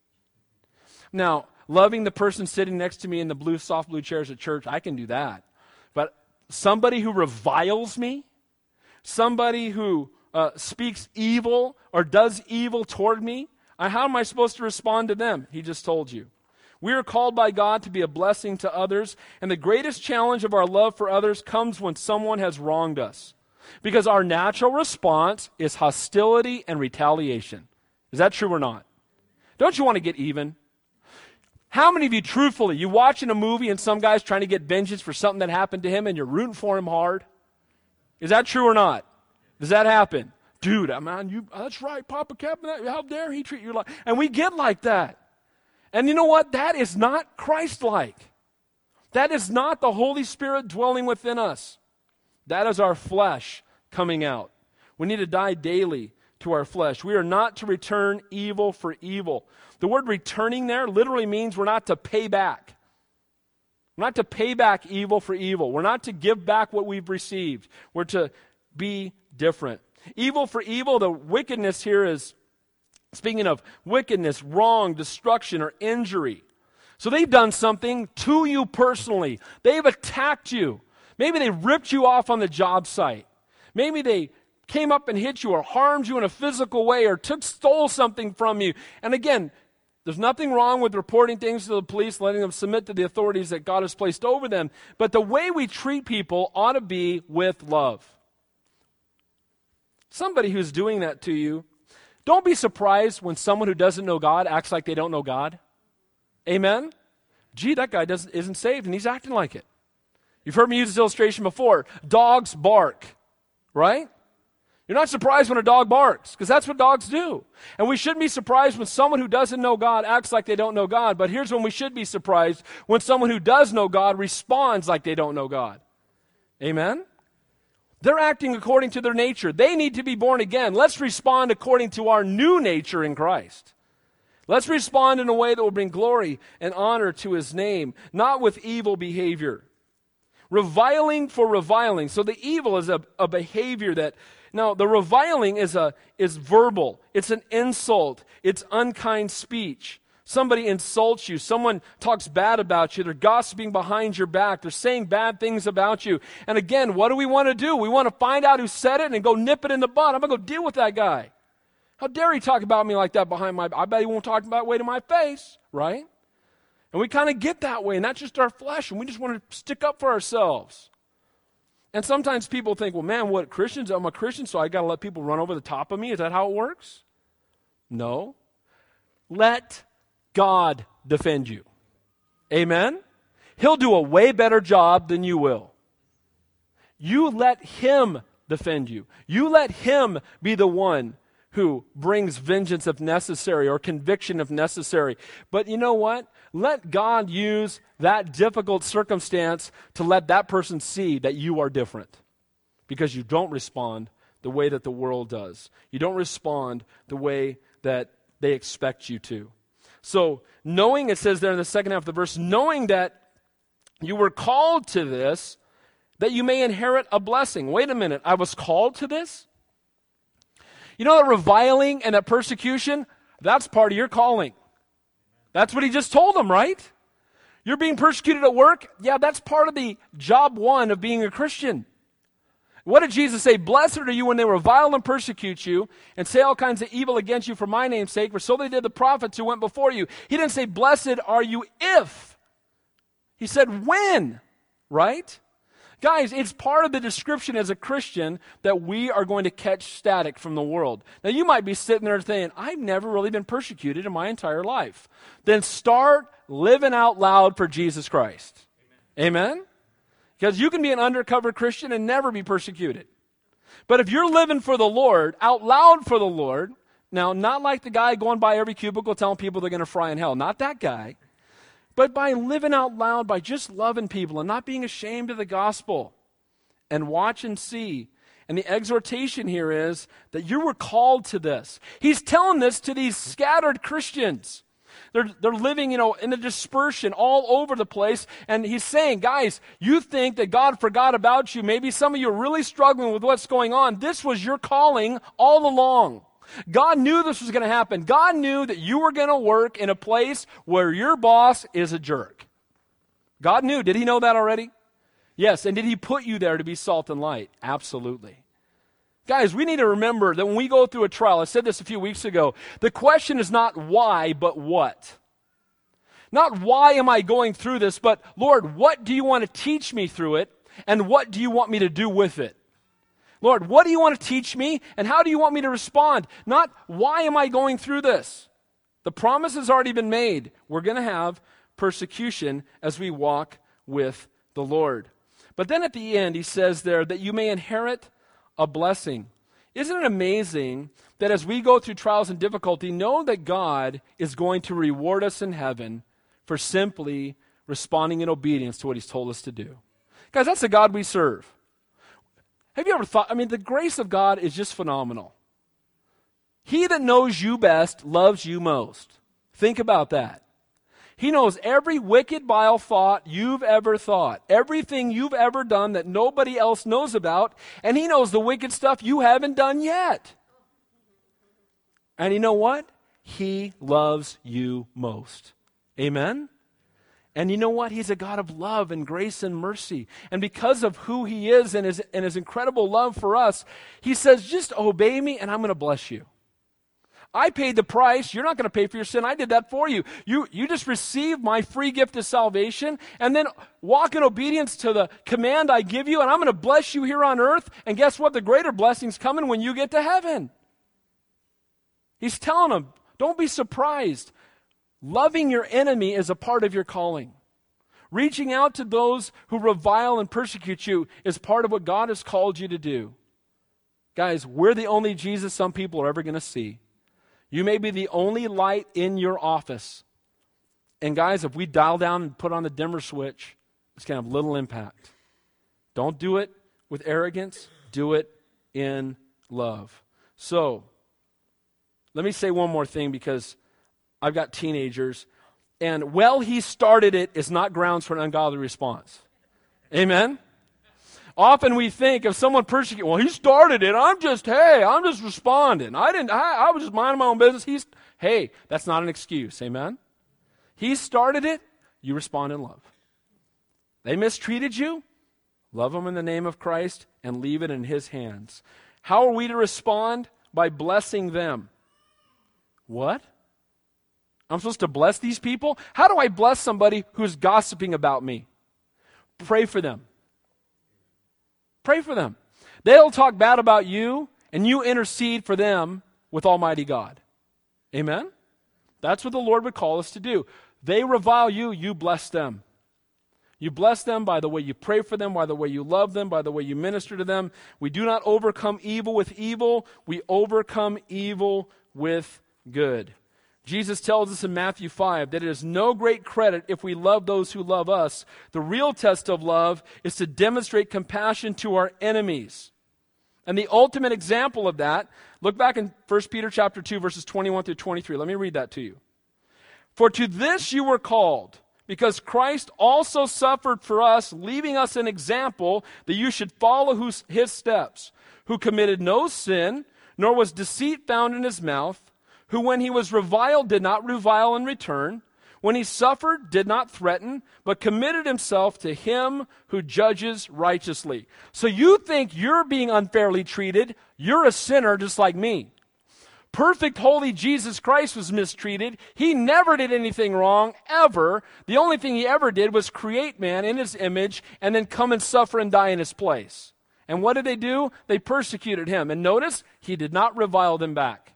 Now, loving the person sitting next to me in the blue, soft blue chairs at church, I can do that. But somebody who reviles me, somebody who uh, speaks evil or does evil toward me, I, how am I supposed to respond to them? He just told you. We are called by God to be a blessing to others, and the greatest challenge of our love for others comes when someone has wronged us. Because our natural response is hostility and retaliation. Is that true or not? Don't you want to get even? How many of you, truthfully, you watching a movie and some guy's trying to get vengeance for something that happened to him and you're rooting for him hard? Is that true or not? Does that happen? Dude, man, you, that's right, Papa Captain, how dare he treat you like... And we get like that. And you know what? That is not Christ-like. That is not the Holy Spirit dwelling within us. That is our flesh coming out. We need to die daily to our flesh. We are not to return evil for evil. The word returning there literally means we're not to pay back. We're not to pay back evil for evil. We're not to give back what we've received. We're to be different. Evil for evil, the wickedness here is, speaking of wickedness, wrong, destruction, or injury. So they've done something to you personally. They've attacked you. Maybe they ripped you off on the job site. Maybe they came up and hit you or harmed you in a physical way or took stole something from you. And again, there's nothing wrong with reporting things to the police, letting them submit to the authorities that God has placed over them. But the way we treat people ought to be with love. Somebody who's doing that to you, don't be surprised when someone who doesn't know God acts like they don't know God. Amen? Gee, that guy doesn't, isn't saved and he's acting like it. You've heard me use this illustration before. Dogs bark, right? You're not surprised when a dog barks because that's what dogs do. And we shouldn't be surprised when someone who doesn't know God acts like they don't know God. But here's when we should be surprised: when someone who does know God responds like they don't know God. Amen? They're acting according to their nature. They need to be born again. Let's respond according to our new nature in Christ. Let's respond in a way that will bring glory and honor to His name, not with evil behavior. Reviling for reviling. So the evil is a, a behavior that, now the reviling is a is verbal. It's an insult. It's unkind speech. Somebody insults you. Someone talks bad about you. They're gossiping behind your back. They're saying bad things about you. And again, what do we want to do? We want to find out who said it and go nip it in the bud. I'm going to go deal with that guy. How dare he talk about me like that behind my back? I bet he won't talk about way to my face, right? And we kind of get that way, and that's just our flesh, and we just want to stick up for ourselves. And sometimes people think, well, man, what, Christians? I'm a Christian, so I got to let people run over the top of me? Is that how it works? No. Let God defend you. Amen? He'll do a way better job than you will. You let Him defend you. You let Him be the one who brings vengeance if necessary or conviction if necessary. But you know what? Let God use that difficult circumstance to let that person see that you are different, because you don't respond the way that the world does. You don't respond the way that they expect you to. So knowing, it says there in the second half of the verse, knowing that you were called to this, that you may inherit a blessing. Wait a minute, I was called to this? You know that reviling and that persecution, that's part of your calling. That's what he just told them, right? You're being persecuted at work? Yeah, that's part of the job one of being a Christian. What did Jesus say? Blessed are you when they revile and persecute you and say all kinds of evil against you for my name's sake, for so they did the prophets who went before you. He didn't say, blessed are you if. He said, when, right? Guys, it's part of the description as a Christian that we are going to catch static from the world. Now, you might be sitting there saying, I've never really been persecuted in my entire life. Then start living out loud for Jesus Christ. Amen? Because you can be an undercover Christian and never be persecuted. But if you're living for the Lord, out loud for the Lord, now, not like the guy going by every cubicle telling people they're going to fry in hell. Not that guy. But by living out loud, by just loving people and not being ashamed of the gospel. And watch and see. And the exhortation here is that you were called to this. He's telling this to these scattered Christians. They're, they're living, you know, in a dispersion all over the place. And he's saying, guys, you think that God forgot about you. Maybe some of you are really struggling with what's going on. This was your calling all along. God knew this was going to happen. God knew that you were going to work in a place where your boss is a jerk. God knew. Did he know that already? Yes. And did he put you there to be salt and light? Absolutely. Guys, we need to remember that when we go through a trial, I said this a few weeks ago, the question is not why, but what. Not why am I going through this, but Lord, what do you want to teach me through it, and what do you want me to do with it? Lord, what do you want to teach me, and how do you want me to respond? Not, why am I going through this? The promise has already been made. We're going to have persecution as we walk with the Lord. But then at the end, he says there that you may inherit a blessing. Isn't it amazing that as we go through trials and difficulty, know that God is going to reward us in heaven for simply responding in obedience to what he's told us to do? Guys, that's the God we serve. Have you ever thought, I mean, the grace of God is just phenomenal. He that knows you best loves you most. Think about that. He knows every wicked, vile thought you've ever thought, everything you've ever done that nobody else knows about, and he knows the wicked stuff you haven't done yet. And you know what? He loves you most. Amen? And you know what? He's a God of love and grace and mercy. And because of who he is and his, and his incredible love for us, he says, just obey me and I'm going to bless you. I paid the price. You're not going to pay for your sin. I did that for you. You, you just receive my free gift of salvation and then walk in obedience to the command I give you, and I'm going to bless you here on earth. And guess what? The greater blessing's coming when you get to heaven. He's telling them, don't be surprised. Loving your enemy is a part of your calling. Reaching out to those who revile and persecute you is part of what God has called you to do. Guys, we're the only Jesus some people are ever going to see. You may be the only light in your office. And guys, if we dial down and put on the dimmer switch, it's going to have little impact. Don't do it with arrogance. Do it in love. So, let me say one more thing because I've got teenagers, and well, he started it is not grounds for an ungodly response. Amen? Often we think if someone persecutes, well, he started it. I'm just, hey, I'm just responding. I didn't, I, I was just minding my own business. He's, hey, that's not an excuse. Amen? He started it. You respond in love. They mistreated you. Love them in the name of Christ and leave it in his hands. How are we to respond? By blessing them. What? I'm supposed to bless these people? How do I bless somebody who's gossiping about me? Pray for them. Pray for them. They'll talk bad about you, and you intercede for them with Almighty God. Amen? That's what the Lord would call us to do. They revile you, you bless them. You bless them by the way you pray for them, by the way you love them, by the way you minister to them. We do not overcome evil with evil. We overcome evil with good. Jesus tells us in Matthew five that it is no great credit if we love those who love us. The real test of love is to demonstrate compassion to our enemies. And the ultimate example of that, look back in First Peter chapter two, verses twenty-one through twenty-three. Let me read that to you. For to this you were called, because Christ also suffered for us, leaving us an example that you should follow his steps, who committed no sin, nor was deceit found in his mouth, who when he was reviled did not revile in return, when he suffered did not threaten, but committed himself to him who judges righteously. So you think you're being unfairly treated, you're a sinner just like me. Perfect, holy Jesus Christ was mistreated. He never did anything wrong, ever. The only thing he ever did was create man in his image and then come and suffer and die in his place. And what did they do? They persecuted him. And notice, he did not revile them back.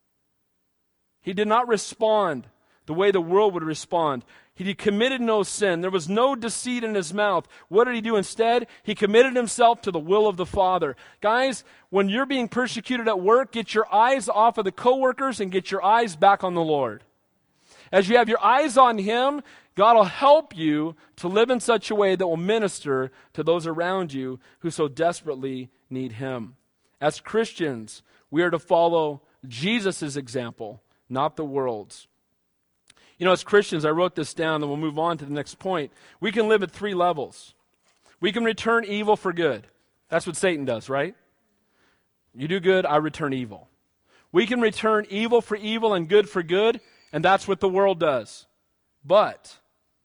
He did not respond the way the world would respond. He committed no sin. There was no deceit in his mouth. What did he do instead? He committed himself to the will of the Father. Guys, when you're being persecuted at work, get your eyes off of the coworkers and get your eyes back on the Lord. As you have your eyes on him, God will help you to live in such a way that will minister to those around you who so desperately need him. As Christians, we are to follow Jesus' example, not the world's. You know, as Christians, I wrote this down, and we'll move on to the next point. We can live at three levels. We can return evil for good. That's what Satan does, right? You do good, I return evil. We can return evil for evil and good for good, and that's what the world does. But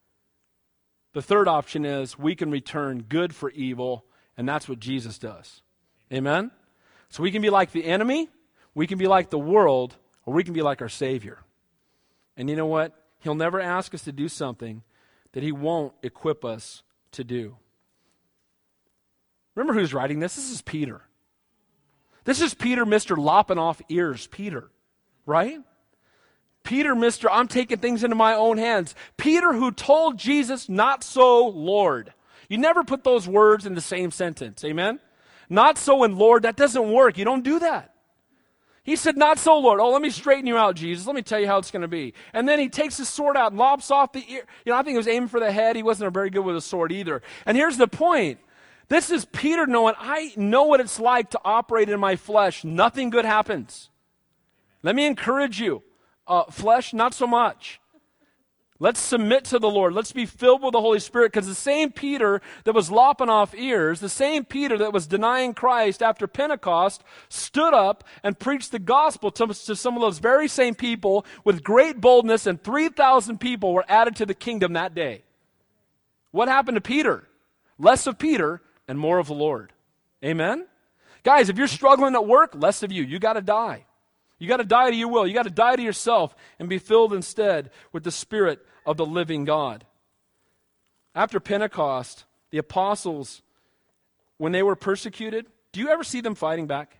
the third option is we can return good for evil, and that's what Jesus does. Amen? So we can be like the enemy, we can be like the world, or we can be like our Savior. And you know what? He'll never ask us to do something that he won't equip us to do. Remember who's writing this? This is Peter. This is Peter, Mister Lopping Off Ears, Peter, right? Peter, Mister I'm taking things into my own hands. Peter who told Jesus, not so, Lord. You never put those words in the same sentence, amen? Not so and Lord, that doesn't work. You don't do that. He said, not so, Lord. Oh, let me straighten you out, Jesus. Let me tell you how it's going to be. And then he takes his sword out and lops off the ear. You know, I think he was aiming for the head. He wasn't very good with a sword either. And here's the point. This is Peter knowing, I know what it's like to operate in my flesh. Nothing good happens. Let me encourage you. Uh, flesh, not so much. Let's submit to the Lord. Let's be filled with the Holy Spirit, because the same Peter that was lopping off ears, the same Peter that was denying Christ after Pentecost, stood up and preached the gospel to, to some of those very same people with great boldness, and three thousand people were added to the kingdom that day. What happened to Peter? Less of Peter and more of the Lord. Amen? Guys, if you're struggling at work, less of you. You got to die. You got to die to your will. You got to die to yourself and be filled instead with the Spirit of the living God. After Pentecost, the apostles, when they were persecuted, do you ever see them fighting back?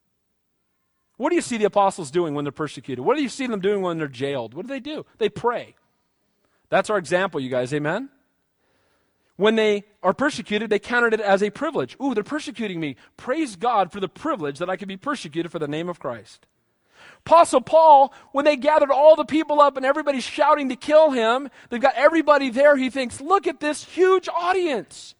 What do you see the apostles doing when they're persecuted? What do you see them doing when they're jailed? What do they do? They pray. That's our example, you guys. Amen? When they are persecuted, they counted it as a privilege. Ooh, they're persecuting me. Praise God for the privilege that I can be persecuted for the name of Christ. Apostle Paul, when they gathered all the people up and everybody's shouting to kill him, they've got everybody there, he thinks, look at this huge audience.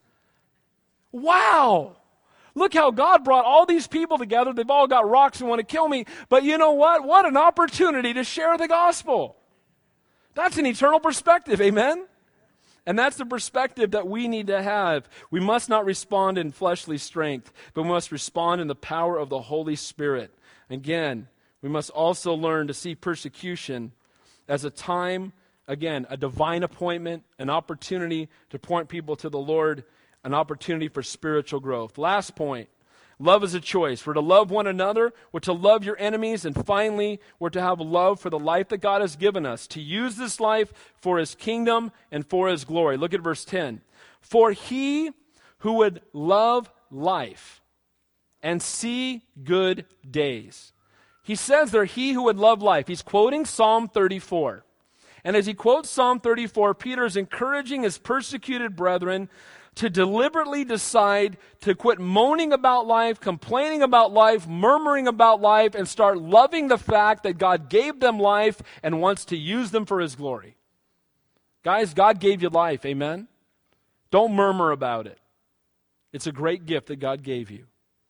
Wow. Look how God brought all these people together. They've all got rocks and want to kill me. But you know what? What an opportunity to share the gospel. That's an eternal perspective, amen? And that's the perspective that we need to have. We must not respond in fleshly strength, but we must respond in the power of the Holy Spirit. Again, we must also learn to see persecution as a time, again, a divine appointment, an opportunity to point people to the Lord, an opportunity for spiritual growth. Last point, love is a choice. We're to love one another, we're to love your enemies, and finally, we're to have love for the life that God has given us, to use this life for his kingdom and for his glory. Look at verse ten. For he who would love life and see good days. He says there, he who would love life. He's quoting Psalm thirty-four. And as he quotes Psalm thirty-four, Peter is encouraging his persecuted brethren to deliberately decide to quit moaning about life, complaining about life, murmuring about life, and start loving the fact that God gave them life and wants to use them for his glory. Guys, God gave you life, amen? Don't murmur about it. It's a great gift that God gave you.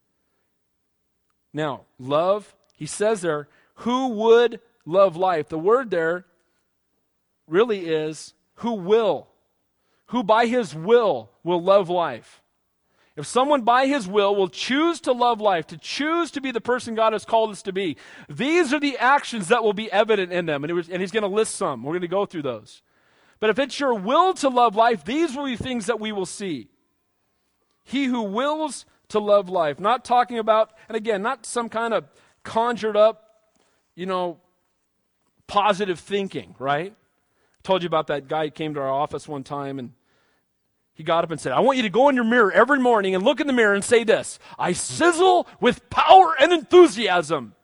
Now, love, he says there, who would love life? The word there really is who will. Who by his will will love life. If someone by his will will choose to love life, to choose to be the person God has called us to be, these are the actions that will be evident in them. And, it was, and he's going to list some. We're going to go through those. But if it's your will to love life, these will be things that we will see. He who wills to love life. Not talking about, and again, not some kind of conjured up you know, positive thinking, right? I told you about that guy who came to our office one time, and he got up and said, I want you to go in your mirror every morning and look in the mirror and say this: I sizzle with power and enthusiasm.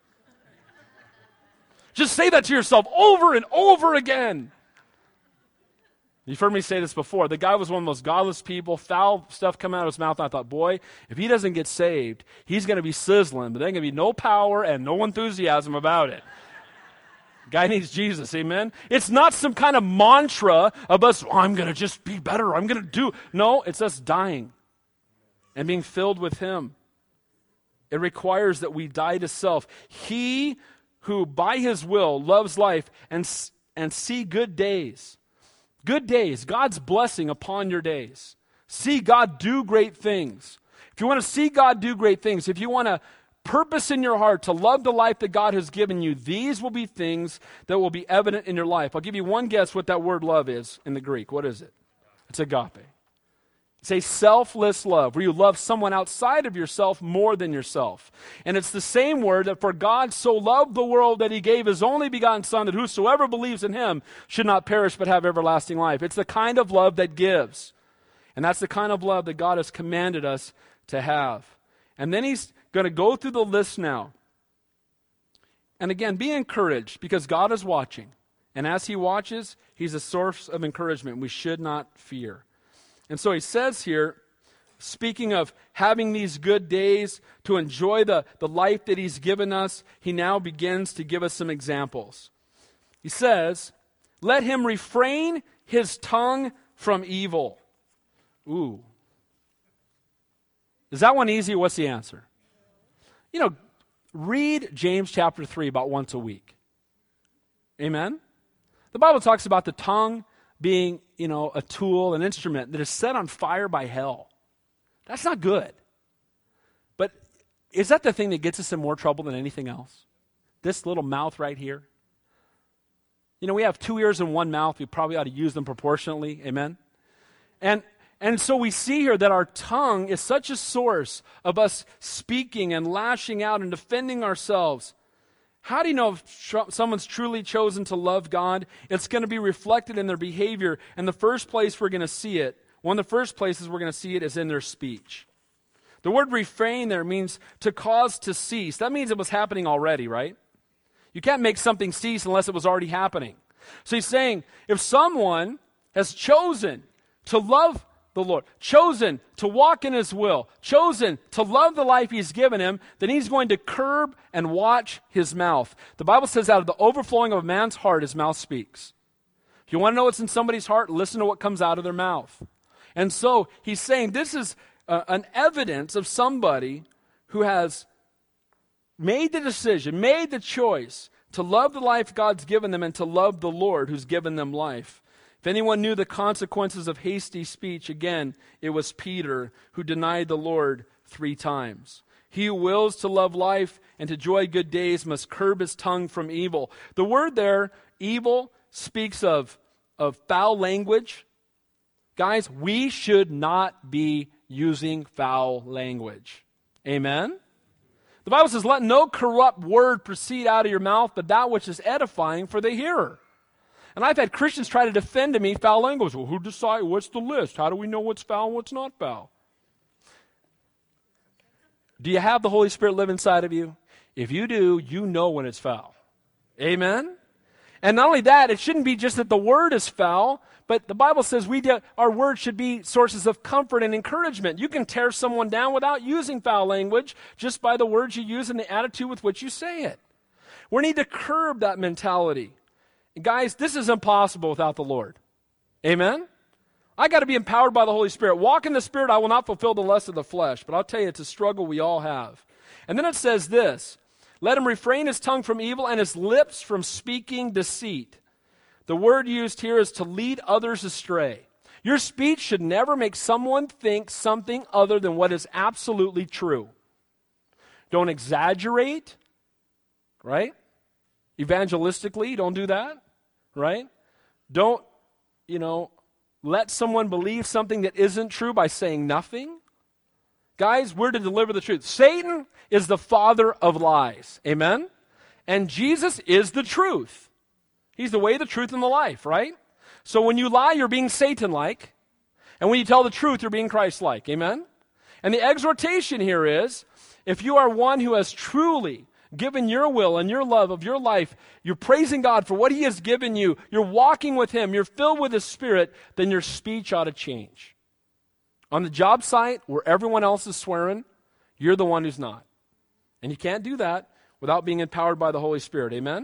Just say that to yourself over and over again. You've heard me say this before. The guy was one of the most godless people, foul stuff coming out of his mouth. And I thought, boy, if he doesn't get saved, he's going to be sizzling, but there's going to be no power and no enthusiasm about it. Guy needs Jesus, amen? It's not some kind of mantra of us, oh, I'm going to just be better, I'm going to do. No, it's us dying and being filled with him. It requires that we die to self. He who by his will loves life and, and see good days. Good days, God's blessing upon your days. See God do great things. If you want to see God do great things, if you want to purpose in your heart to love the life that God has given you, these will be things that will be evident in your life. I'll give you one guess what that word love is in the Greek. What is it? It's agape. It's a selfless love, where you love someone outside of yourself more than yourself. And it's the same word that for God so loved the world that he gave his only begotten Son, that whosoever believes in him should not perish but have everlasting life. It's the kind of love that gives. And that's the kind of love that God has commanded us to have. And then he's going to go through the list now. And again, be encouraged, because God is watching. And as he watches, he's a source of encouragement. We should not fear. And so he says here, speaking of having these good days to enjoy the, the life that he's given us, he now begins to give us some examples. He says, let him refrain his tongue from evil. Ooh. Is that one easy? What's the answer? You know, read James chapter three about once a week. Amen? The Bible talks about the tongue being, you know, a tool, an instrument that is set on fire by hell. That's not good. But is that the thing that gets us in more trouble than anything else? This little mouth right here. You know, we have two ears and one mouth. We probably ought to use them proportionately. Amen? And and so we see here that our tongue is such a source of us speaking and lashing out and defending ourselves. How do you know if tr- someone's truly chosen to love God? It's going to be reflected in their behavior. And the first place we're going to see it, one of the first places we're going to see it is in their speech. The word refrain there means to cause to cease. That means it was happening already, right? You can't make something cease unless it was already happening. So he's saying, if someone has chosen to love the Lord, chosen to walk in his will, chosen to love the life he's given him, then he's going to curb and watch his mouth. The Bible says out of the overflowing of a man's heart, his mouth speaks. If you want to know what's in somebody's heart, listen to what comes out of their mouth. And so he's saying this is uh, an evidence of somebody who has made the decision, made the choice to love the life God's given them and to love the Lord who's given them life. If anyone knew the consequences of hasty speech, again, it was Peter who denied the Lord three times. He who wills to love life and to enjoy good days must curb his tongue from evil. The word there, evil, speaks of, of foul language. Guys, we should not be using foul language. Amen? The Bible says, let no corrupt word proceed out of your mouth, but that which is edifying for the hearer. And I've had Christians try to defend to me foul language. Well, who decides? What's the list? How do we know what's foul and what's not foul? Do you have the Holy Spirit live inside of you? If you do, you know when it's foul. Amen? And not only that, it shouldn't be just that the word is foul, but the Bible says we do, our words should be sources of comfort and encouragement. You can tear someone down without using foul language just by the words you use and the attitude with which you say it. We need to curb that mentality. Guys, this is impossible without the Lord. Amen? I got to be empowered by the Holy Spirit. Walk in the Spirit, I will not fulfill the lust of the flesh. But I'll tell you, it's a struggle we all have. And then it says this, let him refrain his tongue from evil and his lips from speaking deceit. The word used here is to lead others astray. Your speech should never make someone think something other than what is absolutely true. Don't exaggerate, right? Evangelistically, don't do that, right? Don't, you know, let someone believe something that isn't true by saying nothing. Guys, we're to deliver the truth. Satan is the father of lies, amen? And Jesus is the truth. He's the way, the truth, and the life, right? So when you lie, you're being Satan-like. And when you tell the truth, you're being Christ-like. Amen? And the exhortation here is, if you are one who has truly given your will and your love of your life, you're praising God for what He has given you, you're walking with Him, you're filled with His Spirit, then your speech ought to change. On the job site where everyone else is swearing, you're the one who's not. And you can't do that without being empowered by the Holy Spirit. Amen?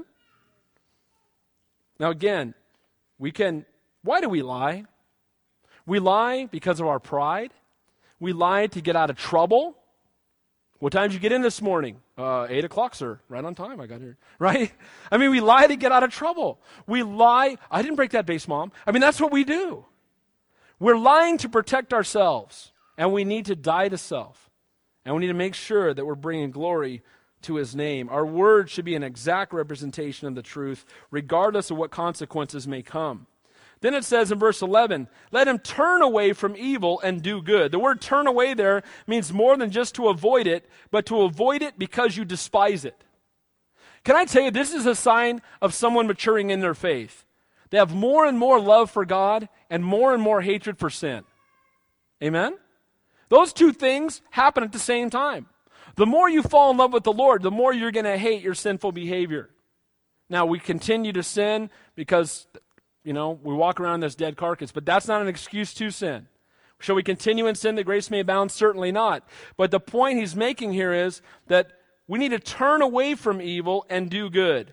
Now again, we can, why do we lie? We lie because of our pride. We lie to get out of trouble. What time did you get in this morning? Uh, eight o'clock, sir. Right on time, I got here. Right? I mean, we lie to get out of trouble. We lie. I didn't break that vase, Mom. I mean, that's what we do. We're lying to protect ourselves, and we need to die to self. And we need to make sure that we're bringing glory to His name. Our words should be an exact representation of the truth, regardless of what consequences may come. Then it says in verse eleven, let him turn away from evil and do good. The word turn away there means more than just to avoid it, but to avoid it because you despise it. Can I tell you, this is a sign of someone maturing in their faith. They have more and more love for God and more and more hatred for sin. Amen? Those two things happen at the same time. The more you fall in love with the Lord, the more you're going to hate your sinful behavior. Now, we continue to sin because, you know, we walk around this dead carcass, but that's not an excuse to sin. Shall we continue in sin that grace may abound? Certainly not. But the point he's making here is that we need to turn away from evil and do good.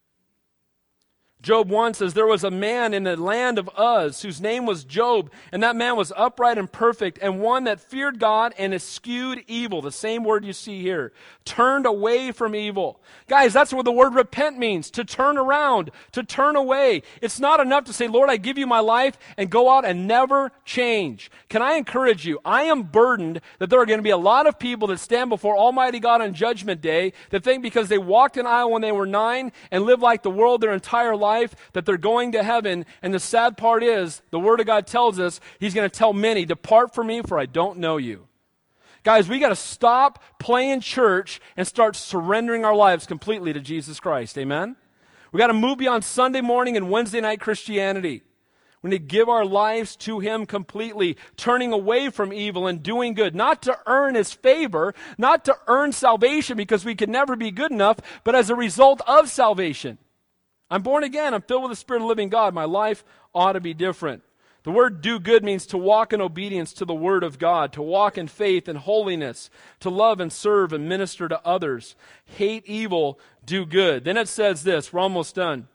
Job one says, there was a man in the land of Uz whose name was Job, and that man was upright and perfect, and one that feared God and eschewed evil. The same word you see here. Turned away from evil. Guys, that's what the word repent means. To turn around, to turn away. It's not enough to say, Lord, I give you my life, and go out and never change. Can I encourage you? I am burdened that there are going to be a lot of people that stand before Almighty God on Judgment Day that think because they walked an aisle when they were nine and lived like the world their entire life, that they're going to heaven. And the sad part is, the Word of God tells us, He's going to tell many, depart from me, for I don't know you. Guys, we got to stop playing church and start surrendering our lives completely to Jesus Christ. Amen? We got to move beyond Sunday morning and Wednesday night Christianity. We need to give our lives to Him completely, turning away from evil and doing good, not to earn His favor, not to earn salvation because we could never be good enough, but as a result of salvation. I'm born again. I'm filled with the Spirit of the living God. My life ought to be different. The word do good means to walk in obedience to the Word of God, to walk in faith and holiness, to love and serve and minister to others. Hate evil, do good. Then it says this, we're almost done.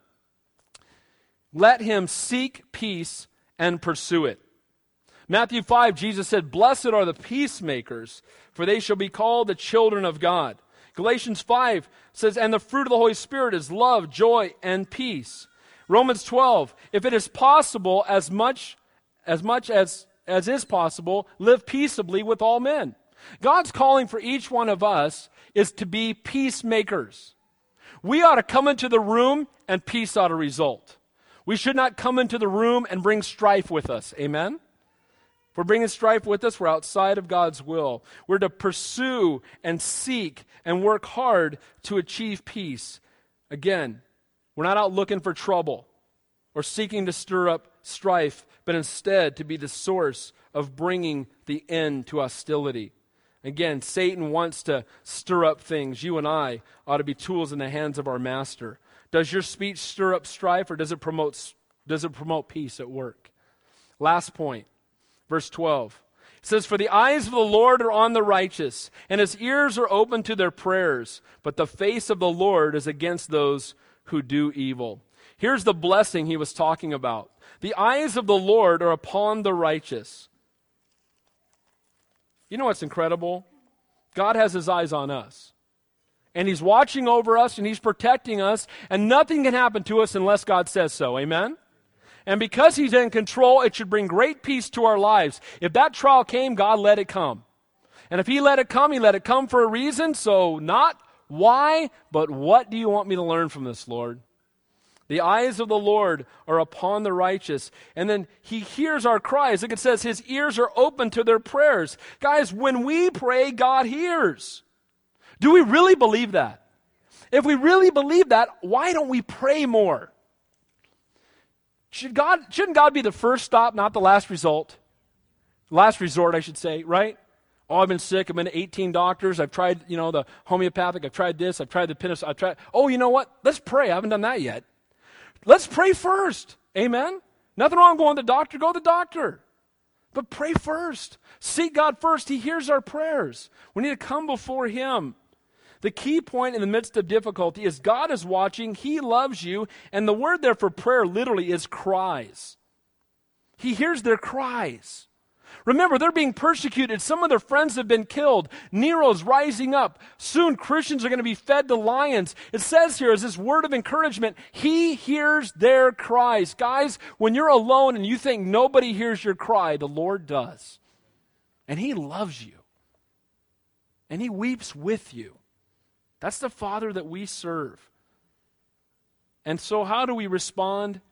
Let him seek peace and pursue it. Matthew five, Jesus said, blessed are the peacemakers, for they shall be called the children of God. Galatians five says, and the fruit of the Holy Spirit is love, joy, and peace. Romans twelve, if it is possible, as much as much as, as is possible, live peaceably with all men. God's calling for each one of us is to be peacemakers. We ought to come into the room and peace ought to result. We should not come into the room and bring strife with us. Amen? If we're bringing strife with us, we're outside of God's will. We're to pursue and seek and work hard to achieve peace. Again, we're not out looking for trouble or seeking to stir up strife, but instead to be the source of bringing the end to hostility. Again, Satan wants to stir up things. You and I ought to be tools in the hands of our master. Does your speech stir up strife, or does it promote, does it promote peace at work? Last point. Verse twelve, it says, for the eyes of the Lord are on the righteous, and His ears are open to their prayers, but the face of the Lord is against those who do evil. Here's the blessing he was talking about. The eyes of the Lord are upon the righteous. You know what's incredible? God has His eyes on us. And He's watching over us, and He's protecting us, and nothing can happen to us unless God says so. Amen? And because He's in control, it should bring great peace to our lives. If that trial came, God let it come. And if He let it come, He let it come for a reason. So not why, but what do you want me to learn from this, Lord? The eyes of the Lord are upon the righteous. And then He hears our cries. Like it says, His ears are open to their prayers. Guys, when we pray, God hears. Do we really believe that? If we really believe that, why don't we pray more? Should God, shouldn't God be the first stop, not the last result? Last resort, I should say, right? Oh, I've been sick. I've been to eighteen doctors. I've tried, you know, the homeopathic. I've tried this. I've tried the penicillin. I've tried. Oh, you know what? Let's pray. I haven't done that yet. Let's pray first. Amen? Nothing wrong going to the doctor. Go to the doctor. But pray first. Seek God first. He hears our prayers. We need to come before Him. The key point in the midst of difficulty is God is watching. He loves you. And the word there for prayer literally is cries. He hears their cries. Remember, they're being persecuted. Some of their friends have been killed. Nero's rising up. Soon Christians are going to be fed to lions. It says here as this word of encouragement, He hears their cries. Guys, when you're alone and you think nobody hears your cry, the Lord does. And He loves you. And He weeps with you. That's the Father that we serve. And so how do we respond?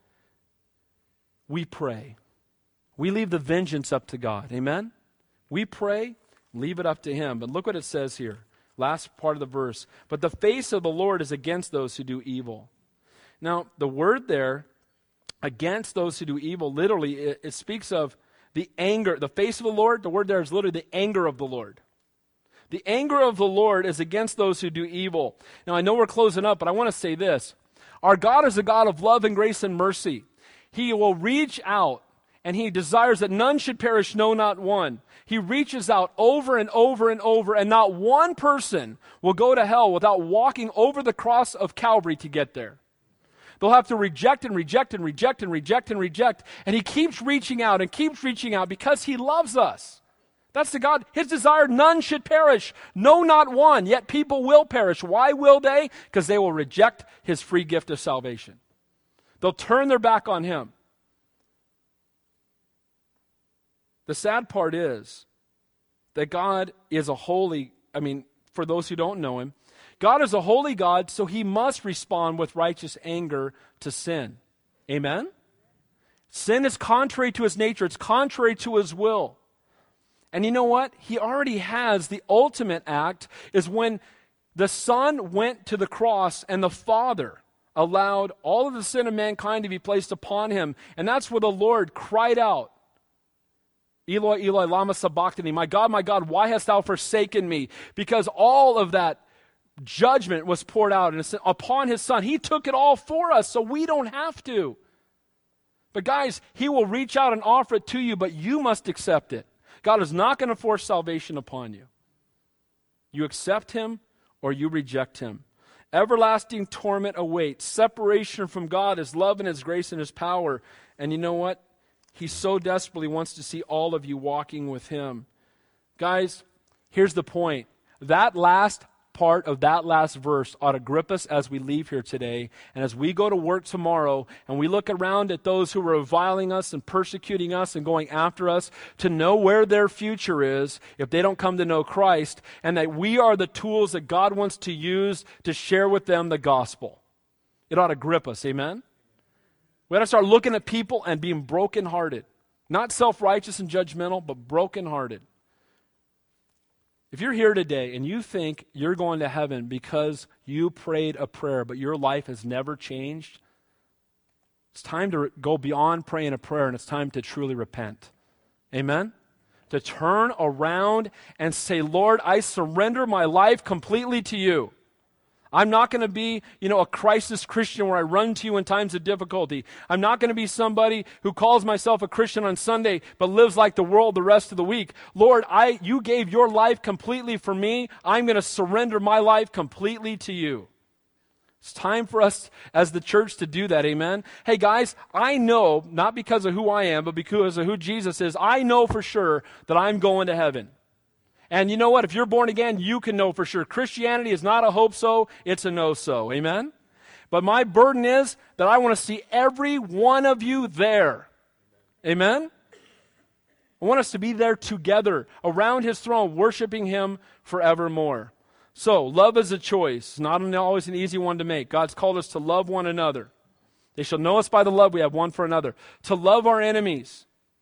We pray. We leave the vengeance up to God. Amen? We pray, leave it up to Him. But look what it says here. Last part of the verse. But the face of the Lord is against those who do evil. Now, the word there, against those who do evil, literally, it, it speaks of the anger. The face of the Lord, the word there is literally the anger of the Lord. The anger of the Lord is against those who do evil. Now, I know we're closing up, but I want to say this. Our God is a God of love and grace and mercy. He will reach out, and He desires that none should perish, no, not one. He reaches out over and over and over, and not one person will go to hell without walking over the cross of Calvary to get there. They'll have to reject and reject and reject and reject and reject, and He keeps reaching out and keeps reaching out because He loves us. That's the God. His desire, none should perish. No, not one. Yet people will perish. Why will they? Because they will reject His free gift of salvation. They'll turn their back on Him. The sad part is that God is a holy, I mean, for those who don't know Him, God is a holy God, so He must respond with righteous anger to sin. Amen? Sin is contrary to His nature. It's contrary to His will. And you know what? He already has the ultimate act is when the Son went to the cross and the Father allowed all of the sin of mankind to be placed upon Him. And that's where the Lord cried out, Eloi, Eloi, lama sabachthani, my God, my God, why hast thou forsaken me? Because all of that judgment was poured out upon His Son. He took it all for us, so we don't have to. But guys, He will reach out and offer it to you, but you must accept it. God is not going to force salvation upon you. You accept Him or you reject Him. Everlasting torment awaits. Separation from God, His love and His grace and His power. And you know what? He so desperately wants to see all of you walking with Him. Guys, here's the point. That last part of that last verse ought to grip us as we leave here today. And as we go to work tomorrow and we look around at those who are reviling us and persecuting us and going after us, to know where their future is if they don't come to know Christ, and that we are the tools that God wants to use to share with them the gospel. It ought to grip us. Amen? We ought to start looking at people and being brokenhearted. Not self-righteous and judgmental, but brokenhearted. If you're here today and you think you're going to heaven because you prayed a prayer, but your life has never changed, it's time to go beyond praying a prayer, and it's time to truly repent. Amen? To turn around and say, Lord, I surrender my life completely to you. I'm not going to be, you know, a crisis Christian where I run to you in times of difficulty. I'm not going to be somebody who calls myself a Christian on Sunday but lives like the world the rest of the week. Lord, I you gave your life completely for me. I'm going to surrender my life completely to you. It's time for us as the church to do that, amen? Hey guys, I know, not because of who I am, but because of who Jesus is, I know for sure that I'm going to heaven. And you know what? If you're born again, you can know for sure. Christianity is not a hope so, it's a no so. Amen? But my burden is that I want to see every one of you there. Amen? I want us to be there together around His throne, worshiping Him forevermore. So, love is a choice. Not always an easy one to make. God's called us to love one another. They shall know us by the love we have one for another. To love our enemies.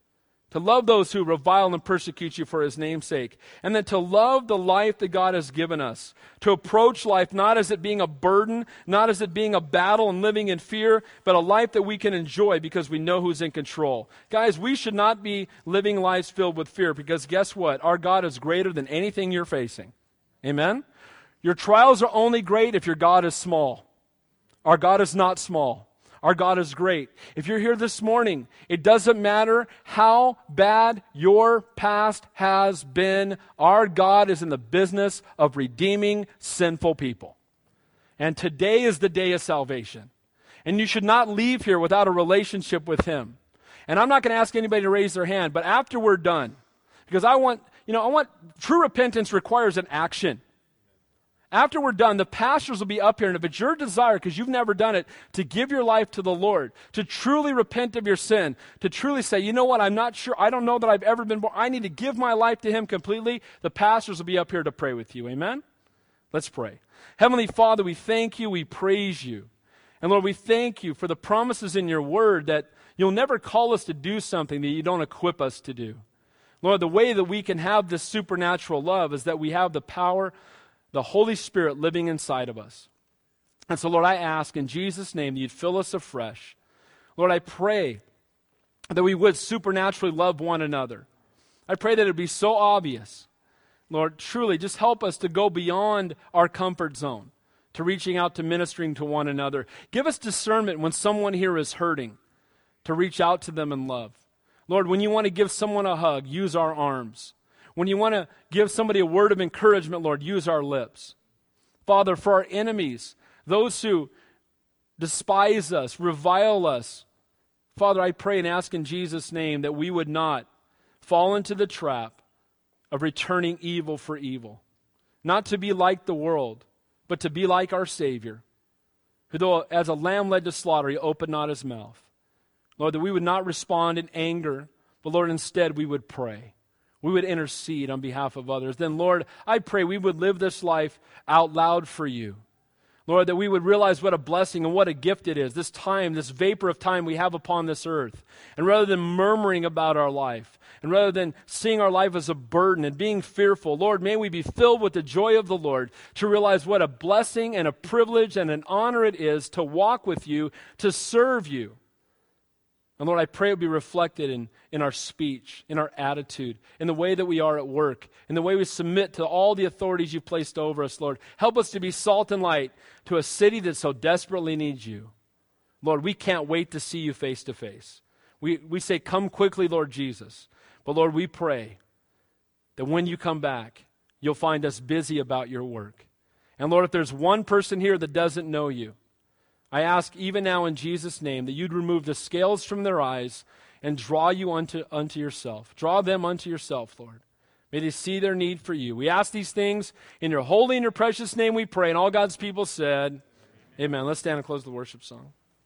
to love those who revile and persecute you for his name's sake, and then to love the life that God has given us, to approach life not as it being a burden, not as it being a battle and living in fear, but a life that we can enjoy because we know who's in control. Guys, we should not be living lives filled with fear, because guess what? Our God is greater than anything you're facing. Amen? Your trials are only great if your God is small. Our God is not small. Our God is great. If you're here this morning, it doesn't matter how bad your past has been. Our God is in the business of redeeming sinful people. And today is the day of salvation. And you should not leave here without a relationship with him. And I'm not going to ask anybody to raise their hand, but after we're done, because I want, you know, I want, true repentance requires an action. After we're done, the pastors will be up here, and if it's your desire, because you've never done it, to give your life to the Lord, to truly repent of your sin, to truly say, you know what, I'm not sure, I don't know that I've ever been born, I need to give my life to him completely, the pastors will be up here to pray with you. Amen? Let's pray. Heavenly Father, we thank you, we praise you. And Lord, we thank you for the promises in your word that you'll never call us to do something that you don't equip us to do. Lord, the way that we can have this supernatural love is that we have the power, the Holy Spirit living inside of us. And so, Lord, I ask in Jesus' name that you'd fill us afresh. Lord, I pray that we would supernaturally love one another. I pray that it would be so obvious. Lord, truly, just help us to go beyond our comfort zone, to reaching out to ministering to one another. Give us discernment when someone here is hurting, to reach out to them in love. Lord, when you want to give someone a hug, use our arms. When you want to give somebody a word of encouragement, Lord, use our lips. Father, for our enemies, those who despise us, revile us, Father, I pray and ask in Jesus' name that we would not fall into the trap of returning evil for evil. Not to be like the world, but to be like our Savior, who though as a lamb led to slaughter, he opened not his mouth. Lord, that we would not respond in anger, but Lord, instead we would pray. We would intercede on behalf of others. Then, Lord, I pray we would live this life out loud for you. Lord, that we would realize what a blessing and what a gift it is, this time, this vapor of time we have upon this earth. And rather than murmuring about our life, and rather than seeing our life as a burden and being fearful, Lord, may we be filled with the joy of the Lord to realize what a blessing and a privilege and an honor it is to walk with you, to serve you. And Lord, I pray it would be reflected in, in our speech, in our attitude, in the way that we are at work, in the way we submit to all the authorities you've placed over us, Lord. Help us to be salt and light to a city that so desperately needs you. Lord, we can't wait to see you face to face. We, we say, come quickly, Lord Jesus. But Lord, we pray that when you come back, you'll find us busy about your work. And Lord, if there's one person here that doesn't know you, I ask even now in Jesus' name that you'd remove the scales from their eyes and draw you unto, unto yourself. Draw them unto yourself, Lord. May they see their need for you. We ask these things in your holy and your precious name we pray. And all God's people said, amen. Amen. Let's stand and close the worship song.